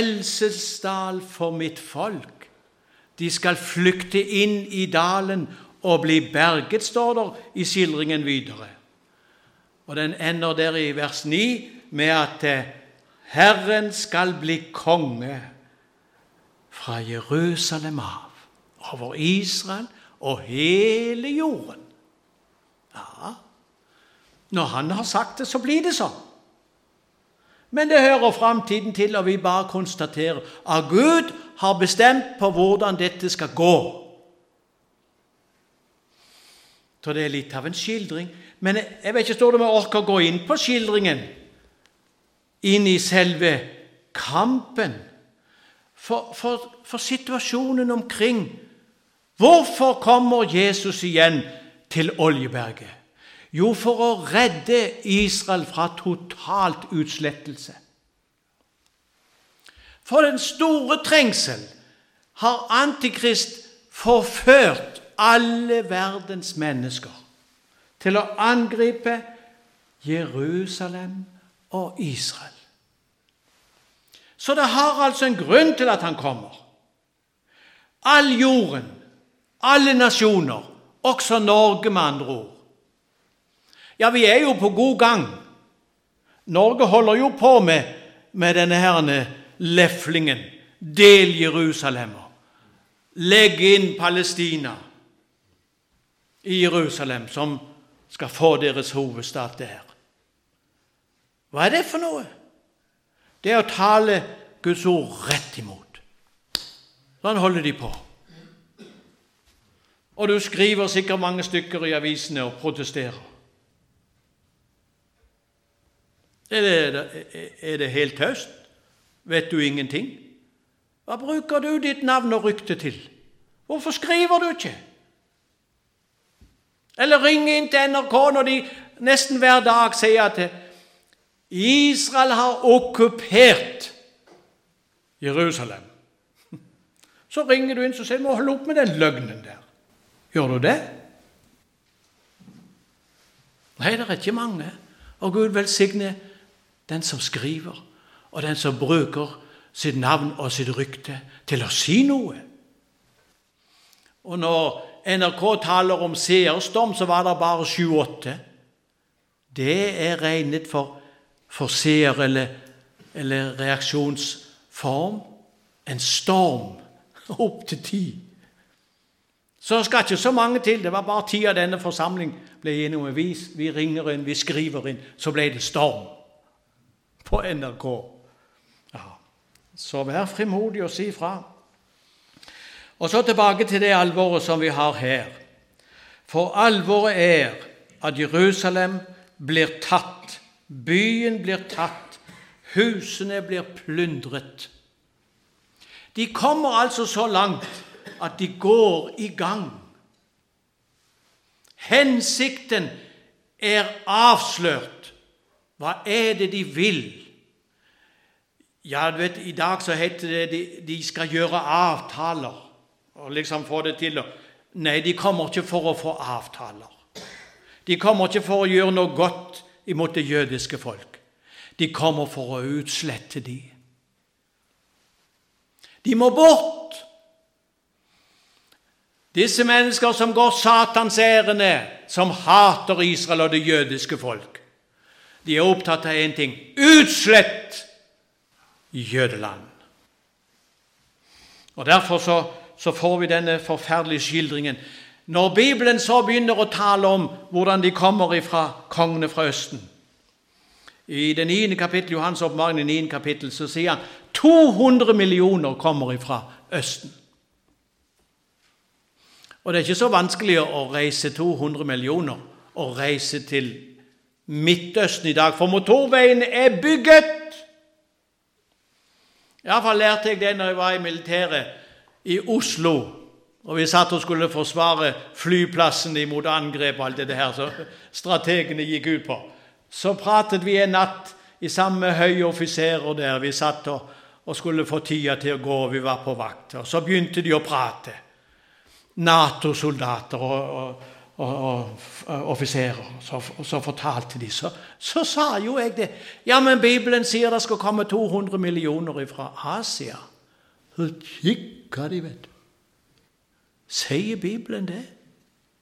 frelsesdal for mitt folk. De skal flykte inn i dalen og bli berget, står der i skildringen videre. Og den ender der i vers 9 med at Herren skal bli konge fra Jerusalem av, over Israel og hele jorden. Ja, når han har sagt det, så blir det sånn. Men det hører fremtiden til, og vi bare konstaterer at Gud har bestemt på hvordan dette skal gå. Så det er litt av en skildring. Men jeg vet ikke, står det om jeg orker å gå inn på skildringen, inn i selve kampen, for situasjonen omkring. Hvorfor kommer Jesus igjen til Oljeberget? Jo, for å redde Israel fra totalt utslettelse. For den store trengsel har Antikrist forført alle verdens mennesker til å angripe Jerusalem og Israel. Så det har altså en grunn til at han kommer. All jorden, alle nasjoner, også Norge med andre ord. Ja, vi er jo på god gang. Norge holder jo på med denne herne leflingen. Del Jerusalem. Legg inn Palestina i Jerusalem, som skal få deres hovedstad der. Hva er det for noe? Det er å tale Guds ord rett imot. Sånn holder de på. Og du skriver sikkert mange stykker i avisene og protesterer. Er det helt tøst? Vet du ingenting? Hva bruker du ditt navn og rykte til? Hvorfor skriver du ikke? Eller ring inn til NRK når de nesten hver dag sier at Israel har okkupert Jerusalem. Så ringer du inn og sier, må holde opp med den løgnen der. Gjør du det? Nei, det er ikke mange. Og Gud velsigne den som skriver, og den som bruker sitt navn og sitt rykte til å si noe. Og når NRK taler om seerstorm, så var det bare 7-8. Det er regnet for seer eller reaksjonsform. En storm opp til 10. Så skal ikke så mange til. Det var bare 10 av denne forsamling ble enige om. Vi ringer inn, vi skriver inn, så ble det storm på NRK. Ja. Så vær frimodig og si fra. Og så tilbake til det alvoret som vi har her. For alvoret er at Jerusalem blir tatt, byen blir tatt, husene blir plyndret. De kommer altså så langt at de går i gang. Hensikten er avslørt. Hva er det de vil? Ja, du vet, i dag så heter det de skal gjøre avtaler, og liksom få det til. Nei, de kommer ikke for å få avtaler. De kommer ikke for å gjøre noe godt imot det jødiske folk. De kommer for å utslette de. De må bort. Disse mennesker som går Satans ærende, som hater Israel og det jødiske folk, de er opptatt av en ting: utslett jødeland. Og derfor så får vi denne forferdelige skildringen. Når Bibelen så begynner å tale om hvordan de kommer fra kongene fra Østen, i det 9. kapittel, Johans åpenbaring, i 9. kapittel, så sier han 200 millioner kommer fra Østen. Og det er ikke så vanskelig å reise 200 millioner og reise til Midtøsten i dag, for motorveien er bygget. I hvert fall lærte jeg det når jeg var i militæret i Oslo, og vi satt og skulle forsvare flyplassen imot angrep og alt det her, så strategene gikk ut på. Så pratet vi en natt i sammen med høye offiserer der, vi satt og skulle få tida til å gå, og vi var på vakt. Og så begynte de å prate. NATO-soldater og offiserer, så fortalte de, så sa jo jeg det. Ja, men Bibelen sier det skal komme 200 millioner fra Asia. Så kikker de, vet du. Sier Bibelen det?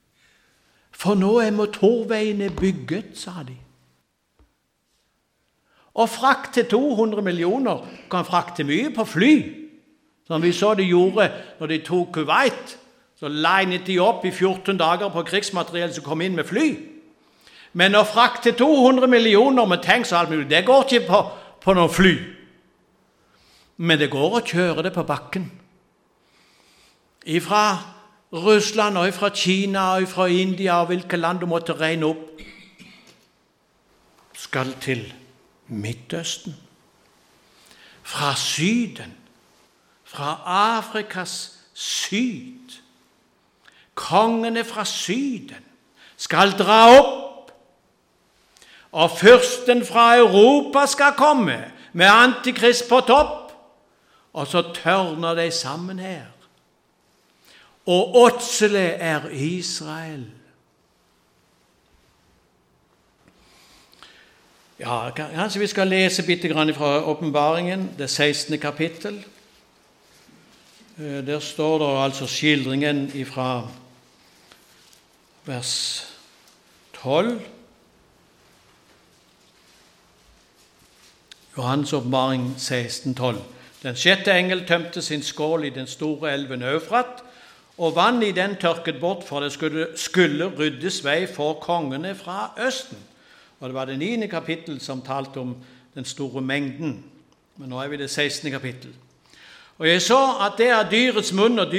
For nå motorveiene bygget, sa de. Og frakte 200 millioner kan frakte mye på fly. Som vi så de gjorde når de tok Kuwait. Så legnet de opp i 14 dager på krigsmateriell som kom inn med fly. Men å frakte 200 millioner med tanks og alt mulig, det går ikke på noen fly. Men det går å kjøre det på bakken. Ifra Russland og ifra Kina og ifra India og hvilke land du måtte regne opp, skal til Midtøsten. Fra Syden, fra Afrikas syd. Kongene fra Syden skal dra opp, og fyrsten fra Europa skal komme med antikrist på topp, og så tørner de sammen her. Og åtselet er Israel. Ja, kanskje vi skal lese bitte grann fra Åpenbaringen, det 16. kapittel. Der står det altså skildringen fra vers 12. Johannes åpenbaring 16:12. Den sjette engel tømte sin skål i den store elven Eufrat, og vannet i den tørket bort, for det skulle ryddes vei for kongene fra Østen. Og det var det 9. kapittel som talte om den store mengden. Men nå er vi det 16. kapittel. Og jeg så at det av dyrets munn og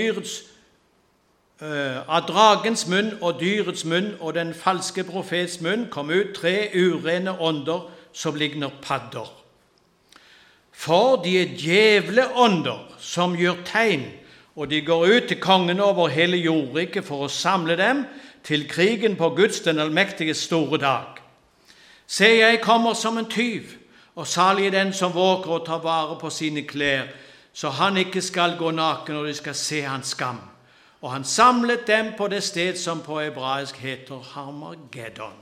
av dragens munn og dyrets munn og den falske profets munn kom ut 3 urene ånder som ligner padder. For de er djevle ånder som gjør tegn, og de går ut til kongene over hele jordriket for å samle dem til krigen på Guds den allmektiges store dag. Se, jeg kommer som en tyv, og salig er den som våger å ta vare på sine klær, så han ikke skal gå naken når de skal se hans skam. Og han samlet dem på det sted som på hebraisk heter Harmageddon.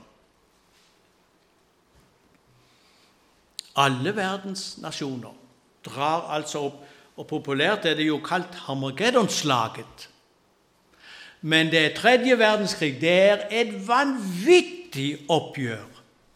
Alle verdens nasjoner drar altså opp, og populært er det jo kalt Harmageddon-slaget. Men det 3. verdenskrig, det er et vanvittig oppgjør.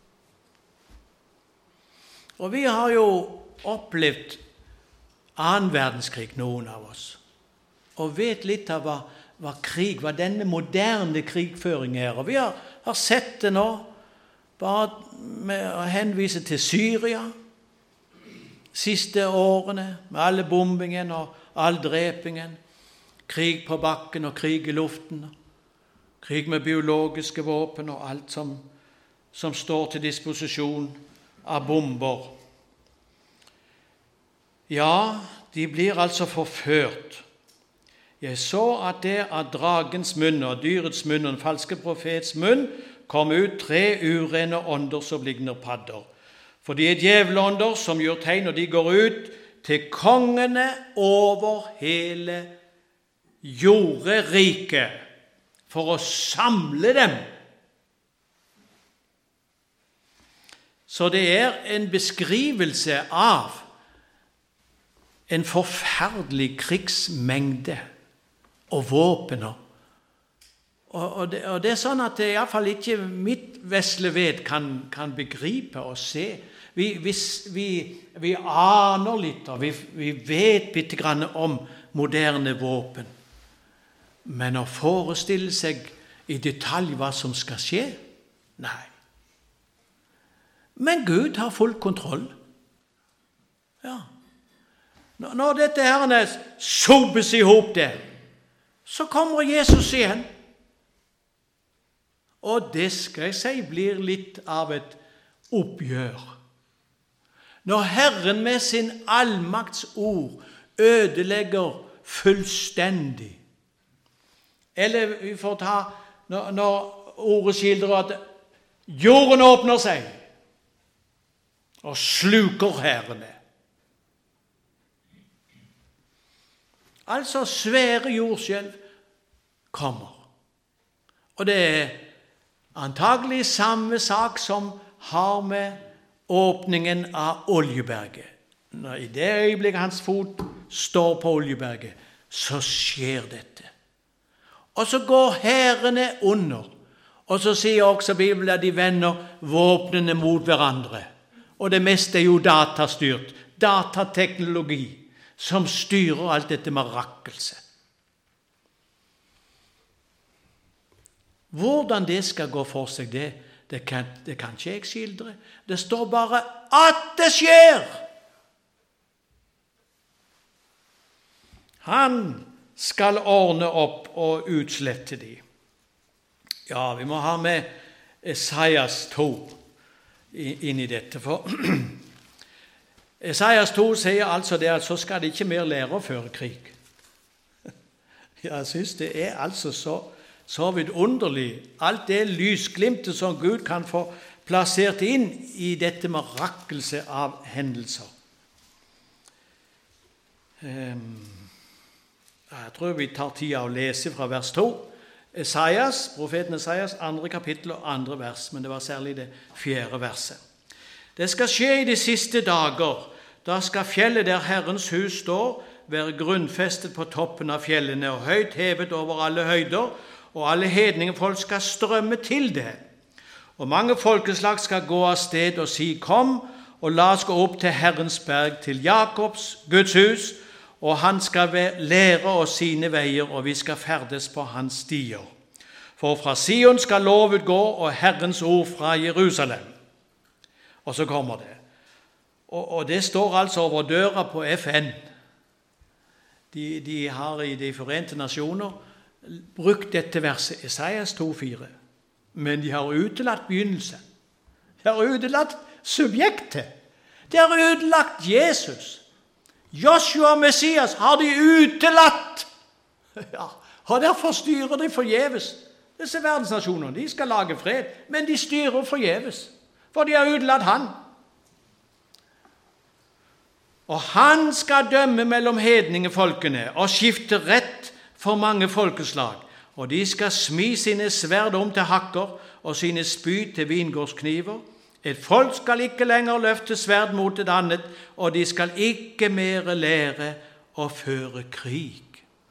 Og vi har jo opplevd 2. verdenskrig, noen av oss, og vet litt av hva krig, hva denne moderne krigføring er. Og vi har sett det nå, bare med å henvise til Syria, siste årene, med alle bombingen og all drepingen, krig på bakken og krig i luften, krig med biologiske våpen og alt som står til disposisjon av bomber. Ja, de blir altså forført. Jeg så at det av dragens munn og dyrets munn og den falske profets munn kom ut 3 urene ånder som ligner padder. For de er djevleånder som gjør tegn, og de går ut til kongene over hele jorderiket for å samle dem. Så det er en beskrivelse av en forferdelig krigsmengde og våpener. Og det er sånn at det i hvert fall ikke mitt vesle vet kan begripe og se. Vi aner litt, og vi vet bitte grann om moderne våpen. Men å forestille seg i detalj hva som skal skje? Nei. Men Gud har full kontroll. Ja. Når dette herrene sobes i hop der, så kommer Jesus igjen. Og det skal jeg si blir litt av et oppgjør. Når Herren med sin allmakts ord ødelegger fullstendig. Eller vi får ta, når ordet skildrer at jorden åpner seg og sluker hærene. Altså svære jordskjelv kommer. Og det er antagelig samme sak som har med åpningen av Oljeberget. Når i det øyeblikket hans fot står på Oljeberget, så skjer dette. Og så går hærene under, Og så sier også Bibelen at de vender våpnene mot hverandre. Og det meste jo datastyrt, datateknologi, som styrer alt dette med rakkelse. Hvordan det skal gå for seg, det kan ikke jeg skildre. Det står bare at det skjer. Han skal ordne opp og utslette de. Ja, vi må ha med Esaias 2 inn i dette, for Esaias 2 sier altså det at så skal de ikke mer lære å føre krig. Jeg synes det altså så vidunderlig, alt det lysglimtet som Gud kan få plassert inn i dette med rakkelse av hendelser. Jeg tror vi tar tid å lese fra vers 2. Esaias, profeten Esaias, 2. kapittel og 2. vers, men det var særlig det 4. verset. Det skal skje i de siste dager, da skal fjellet der Herrens hus står, være grunnfestet på toppen av fjellene og høyt hevet over alle høyder, og alle hedningefolk skal strømme til det. Og mange folkeslag skal gå av sted og si, kom, og la oss gå opp til Herrens berg, til Jakobs, Guds hus, og han skal lære oss sine veier, og vi skal ferdes på hans stier. For fra Sion skal lov utgå, og Herrens ord fra Jerusalem. Og så kommer det. Og det står altså over døra på FN. De har i de forente nasjoner brukt dette verset, Esaias 2,4. Men de har utelatt begynnelsen. De har utelatt subjektet. De har utelatt Jesus. Joshua Messias har de utelatt. Ja, og derfor styrer de forgjeves. Disse verdensnasjonene, de skal lage fred, men de styrer forgjeves, for de har utelatt han. Og han skal dømme mellom hedningefolkene og skifte rett for mange folkeslag, og de skal smi sine sverd om til hakker og sine spyd til vingårdskniver. Et folk skal ikke lenger løfte sverd mot et annet, og de skal ikke mer lære å føre krig.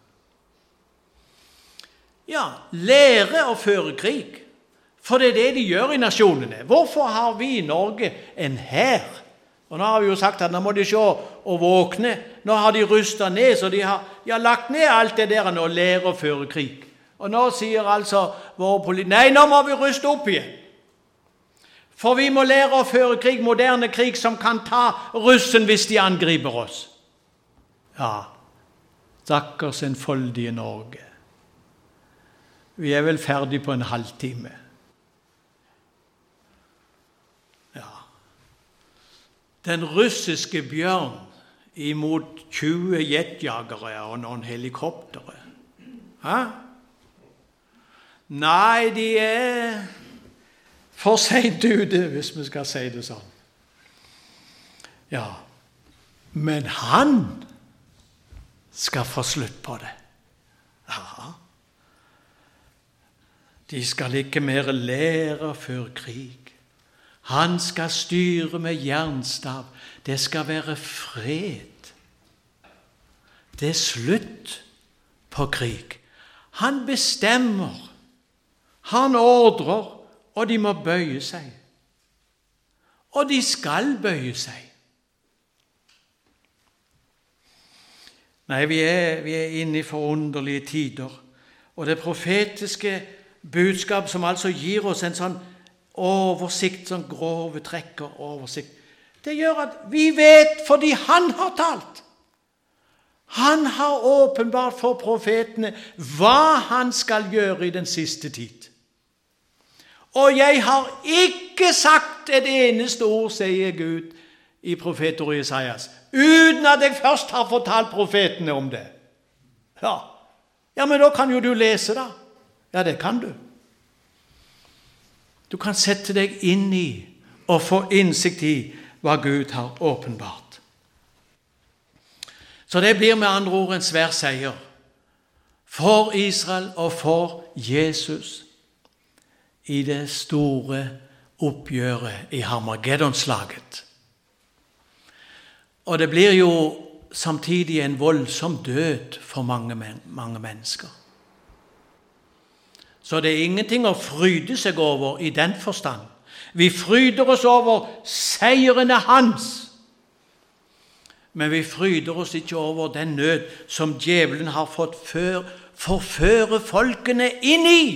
Ja, lære å føre krig, for det er det de gjør i nasjonene. Hvorfor har vi i Norge en hær? Og nå har vi jo sagt at nå må de se og våkne. Nå har de rustet ned, så de har lagt ned alt det der og lære å føre krig. Og nå sier altså våre politikere, nei, nå må vi ruste opp igjen. For vi må lære å føre krig, moderne krig, som kan ta russen hvis de angriper oss. Ja, stakkars enfoldige Norge. Vi er vel ferdig på en halvtime. Ja. Den russiske bjørn imot 20 jetjagere og noen helikoptere. Hæ? Nei, de er for sent ute, hvis vi skal si det sånn. Ja, men han skal få slutt på det. Ja. De skal ikke mer lære før krig. Han skal styre med jernstav. Det skal være fred. Det er slutt på krig. Han bestemmer. Han ordrer. Og de må bøye seg. Og de skal bøye seg. Nei, vi er inne i forunderlige tider. Og det profetiske budskap som altså gir oss en sånn oversikt, sånn grove trekker oversikt, det gjør at vi vet fordi han har talt. Han har åpenbart for profetene hva han skal gjøre i den siste tid. Og jeg har ikke sagt et eneste ord, sier Gud i profetordet Isaias, uten at jeg først har fortalt profetene om det. Ja, men da kan jo du lese da. Ja, det kan du. Du kan sette deg inn i og få innsikt i hva Gud har åpenbart. Så det blir med andre ord en svær seier for Israel og for Jesus i det store oppgjøret i Harmageddonslaget. Og det blir jo samtidig en voldsom død for mange mennesker. Så det er ingenting å fryde seg over i den forstand. Vi fryder oss over seirene hans. Men vi fryder oss ikke over den nød som djevelen har fått forføre folkene inn i.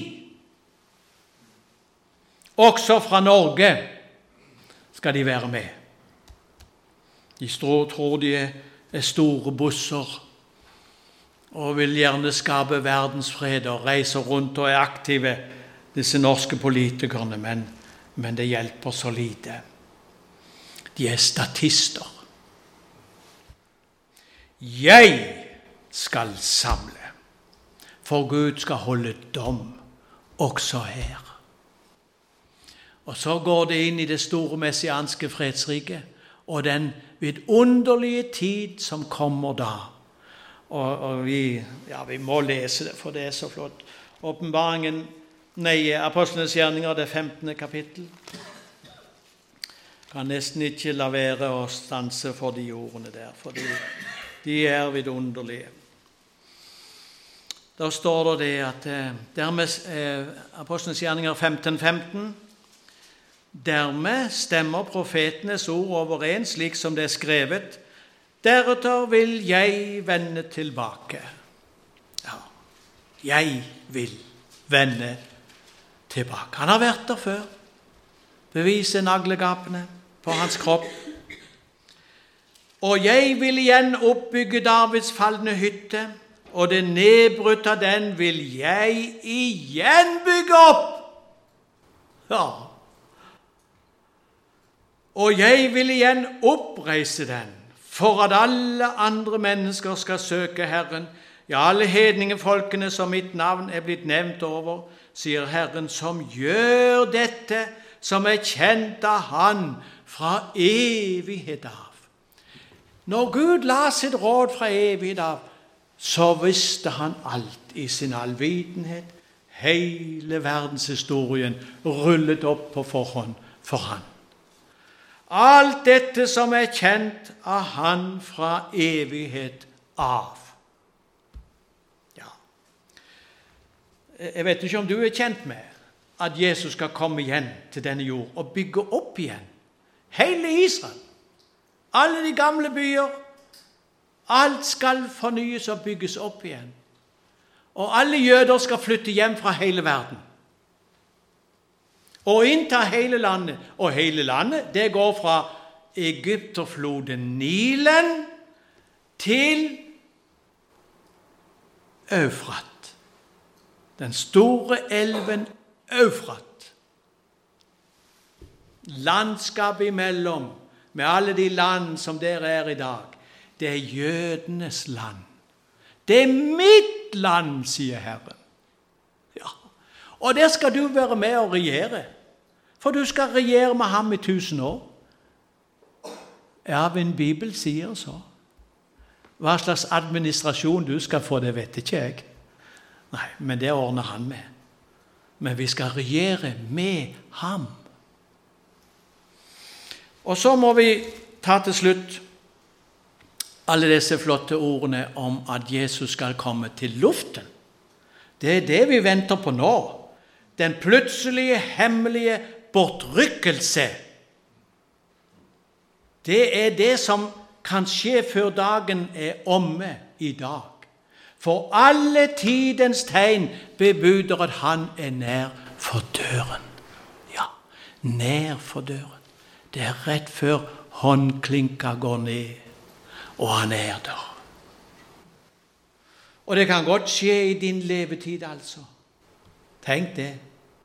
Også fra Norge skal de være med. De tror de er store busser og vil gjerne skape verdensfred og reiser rundt og er aktive, disse norske politikerne, men det hjelper så lite. De er statister. Jeg skal samle, for Gud skal holde dom også her. Og så går det inn i det store messianske fredsriket, og den vidunderlige tid som kommer da. Og vi må lese det, for det er så flott. Apostlenes gjerninger, det 15. kapittel. Kan nesten ikke la være å stanse for de ordene der, for de er vidunderlige. Da står det at dermed, Apostlenes gjerninger 15:15, dermed stemmer profetenes ord overens, slik som det er skrevet. Deretter vil jeg vende tilbake. Ja, jeg vil vende tilbake. Han har vært der før. Bevise naglegapene på hans kropp. Og jeg vil igjen oppbygge Davids falne hytte, og det nedbrutt av den vil jeg igjen bygge opp. Ja. Og jeg vil igjen oppreise den, for at alle andre mennesker skal søke Herren. Ja, alle hedningefolkene som mitt navn er blitt nevnt over, sier Herren, som gjør dette, som er kjent av Han fra evighet av. Når Gud la sitt råd fra evighet av, så visste han alt i sin allvitenhet. Hele verdenshistorien rullet opp på forhånd for han. Alt dette som er kjent av han fra evighet av. Ja. Jeg vet ikke om du er kjent med at Jesus skal komme igjen til denne jord og bygge opp igjen hele Israel. Alle de gamle byer, alt skal fornyes og bygges opp igjen. Og alle jøder skal flytte hjem fra hele verden. Og innta hele landet. Og hele landet, det går fra Egypterfloden Nilen til Eufrat. Den store elven Eufrat. Landskapet imellom, med alle de land som der er i dag, det er jødenes land. Det er mitt land, sier Herren. Ja. Og der skal du være med og regjere. For du skal regjere med ham i 1000 år. Ja, en Bibel sier så. Hva slags administrasjon du skal få, det vet ikke jeg. Nei, men det ordner han med. Men vi skal regjere med ham. Og så må vi ta til slutt alle disse flotte ordene om at Jesus skal komme til luften. Det er det vi venter på nå. Den plutselige, hemmelige bortrykkelse. Det er det som kan skje før dagen er omme i dag. For alle tidens tegn bebuder at han er nær for døren. Ja, nær for døren. Det er rett før håndklinka går ned, og han er der. Og det kan godt skje i din levetid, altså. Tenk det.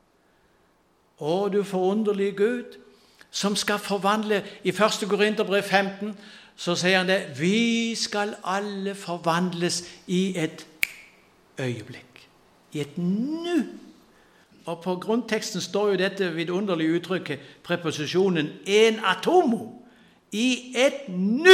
Å, du forunderlige Gud, som skal forvandle. I 1. Korinterbrev 15, så sier han det, vi skal alle forvandles i et øyeblikk, i et nu. Og på grunnteksten står jo dette vidunderlige uttrykket, preposisjonen en atomo. I et nu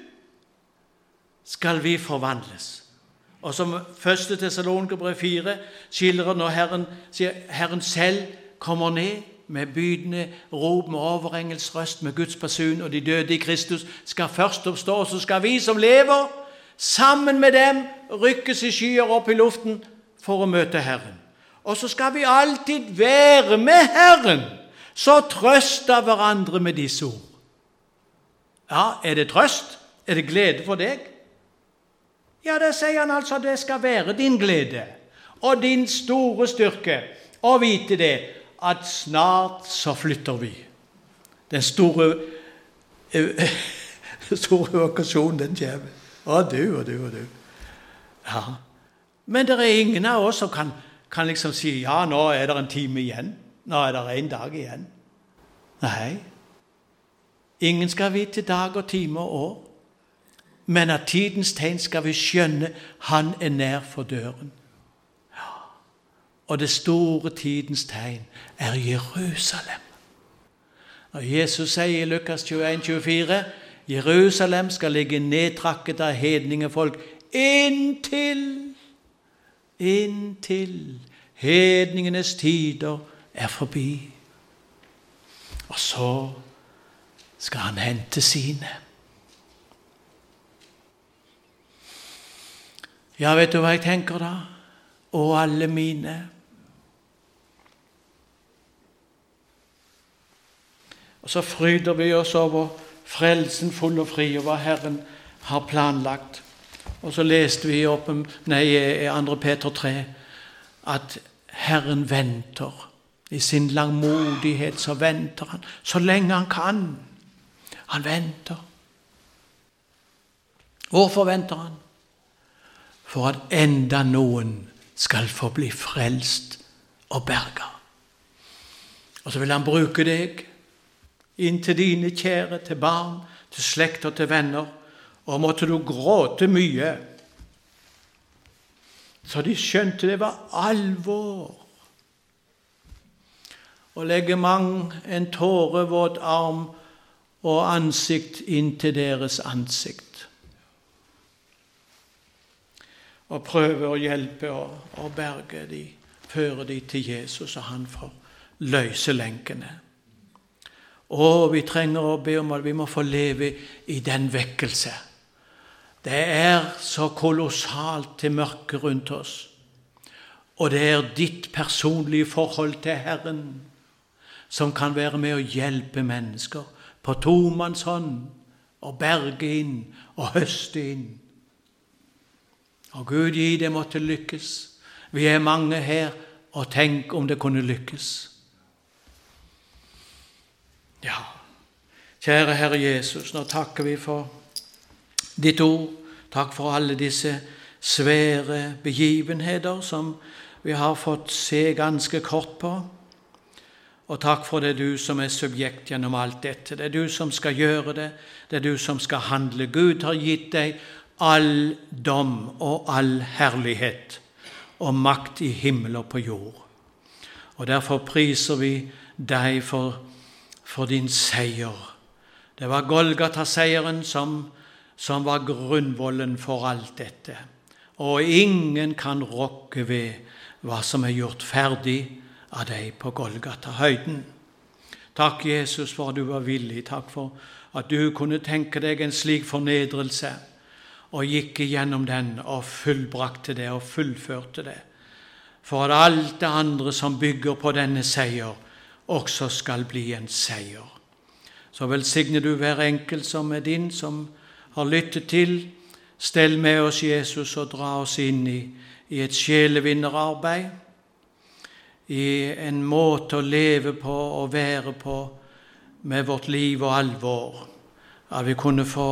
skal vi forvandles. Og som 1. Tessalonikerbrev 4 skildrer når Herren selv kommer ned med bydende rop, med overengels røst, med Guds basun, og de døde i Kristus skal først oppstå, og så skal vi som lever sammen med dem rykkes i skyer opp i luften for å møte Herren. Og så skal vi alltid være med Herren, så trøste hverandre med disse ord. Ja, er det trøst? Er det glede for deg? Ja, det sier han altså, det skal være din glede og din store styrke å vite det, at snart så flytter vi. Den store okasjonen, den kommer. Og du. Ja. Men det er ingen av oss som kan liksom si, ja, nå er det en time igjen. Nå er det en dag igjen. Nei. Ingen skal vite dag og time og år. Men av tidens tegn skal vi skjønne, han er nær for døren. Ja. Og det store tidens tegn er Jerusalem. Og Jesus sier i Lukas 21-24, Jerusalem skal ligge nedtrakket av hedningefolk inntil hedningenes tider er forbi. Og så skal han hente sine. Ja, vet du hva jeg tenker da? Og alle mine. Og så fryder vi oss over frelsen full og fri, og hva Herren har planlagt. Og så leste vi i 2. Peter 3, at Herren venter. I sin langmodighet så venter han, så lenge han kan. Han venter. Hvorfor venter han? For at enda noen skal få bli frelst og berga. Og så vil han bruke deg inn til dine kjære, til barn, til slekt og til venner, og måtte du gråte mye, så de skjønte det var alvor. Og legge en tårevåt arm og ansikt inn til deres ansikt. Og prøve å hjelpe og berge de, føre de til Jesus, og han får løse lenkene. Og vi trenger å be om at vi må få leve i den vekkelse. Det er så kolossalt til mørke rundt oss. Og det er ditt personlige forhold til Herren som kan være med å hjelpe mennesker på tomannshånd og berge inn og høste inn. Og Gud gi det måtte lykkes. Vi er mange her, og tenk om det kunne lykkes. Ja, kjære Herre Jesus, nå takker vi for ditt ord. Takk for alle disse svære begivenheter som vi har fått se ganske kort på. Og takk for det du som er subjekt gjennom alt dette. Det er du som skal gjøre det. Det er du som skal handle. Gud har gitt deg all dom og all herlighet og makt i himmel og på jord. Og derfor priser vi deg for din seier. Det var Golgata-seieren som var grunnvollen for alt dette. Og ingen kan rokke ved hva som er gjort ferdig av deg på Golgata-høyden. Takk, Jesus, for at du var villig. Takk for at du kunne tenke deg en slik fornedrelse, og gikk igjennom den, og fullbrakte det, og fullførte det. For at alt det andre som bygger på denne seier, også skal bli en seier. Så velsigne du hver enkelt som er din, som har lyttet til. Stell med oss, Jesus, og dra oss inn i et sjelevinnerarbeid, i en måte å leve på og være på med vårt liv og alvor. At vi kunne få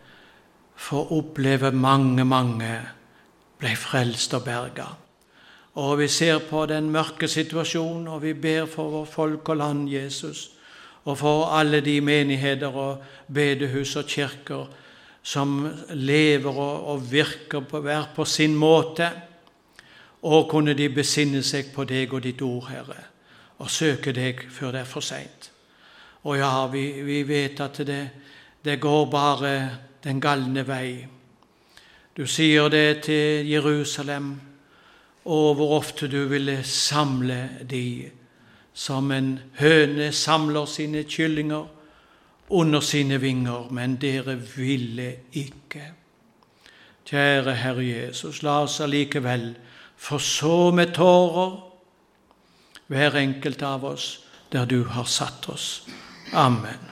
oppleve mange ble frelst og berga. Og vi ser på den mørke situasjonen, og vi ber for vår folk og land, Jesus, og for alle de menigheter og bedehus og kirker som lever og virker på hver på sin måte, og kunne de besinne seg på deg og ditt ord, Herre, og søke deg før det er for sent. Og ja, vi vet at det går bare den galne vei. Du sier det til Jerusalem, og hvor ofte du ville samle de, som en høne samler sine kyllinger under sine vinger, men dere ville ikke. Kjære Herre Jesus, la oss allikevel forså med tårer hver enkelt av oss, der du har satt oss. Amen.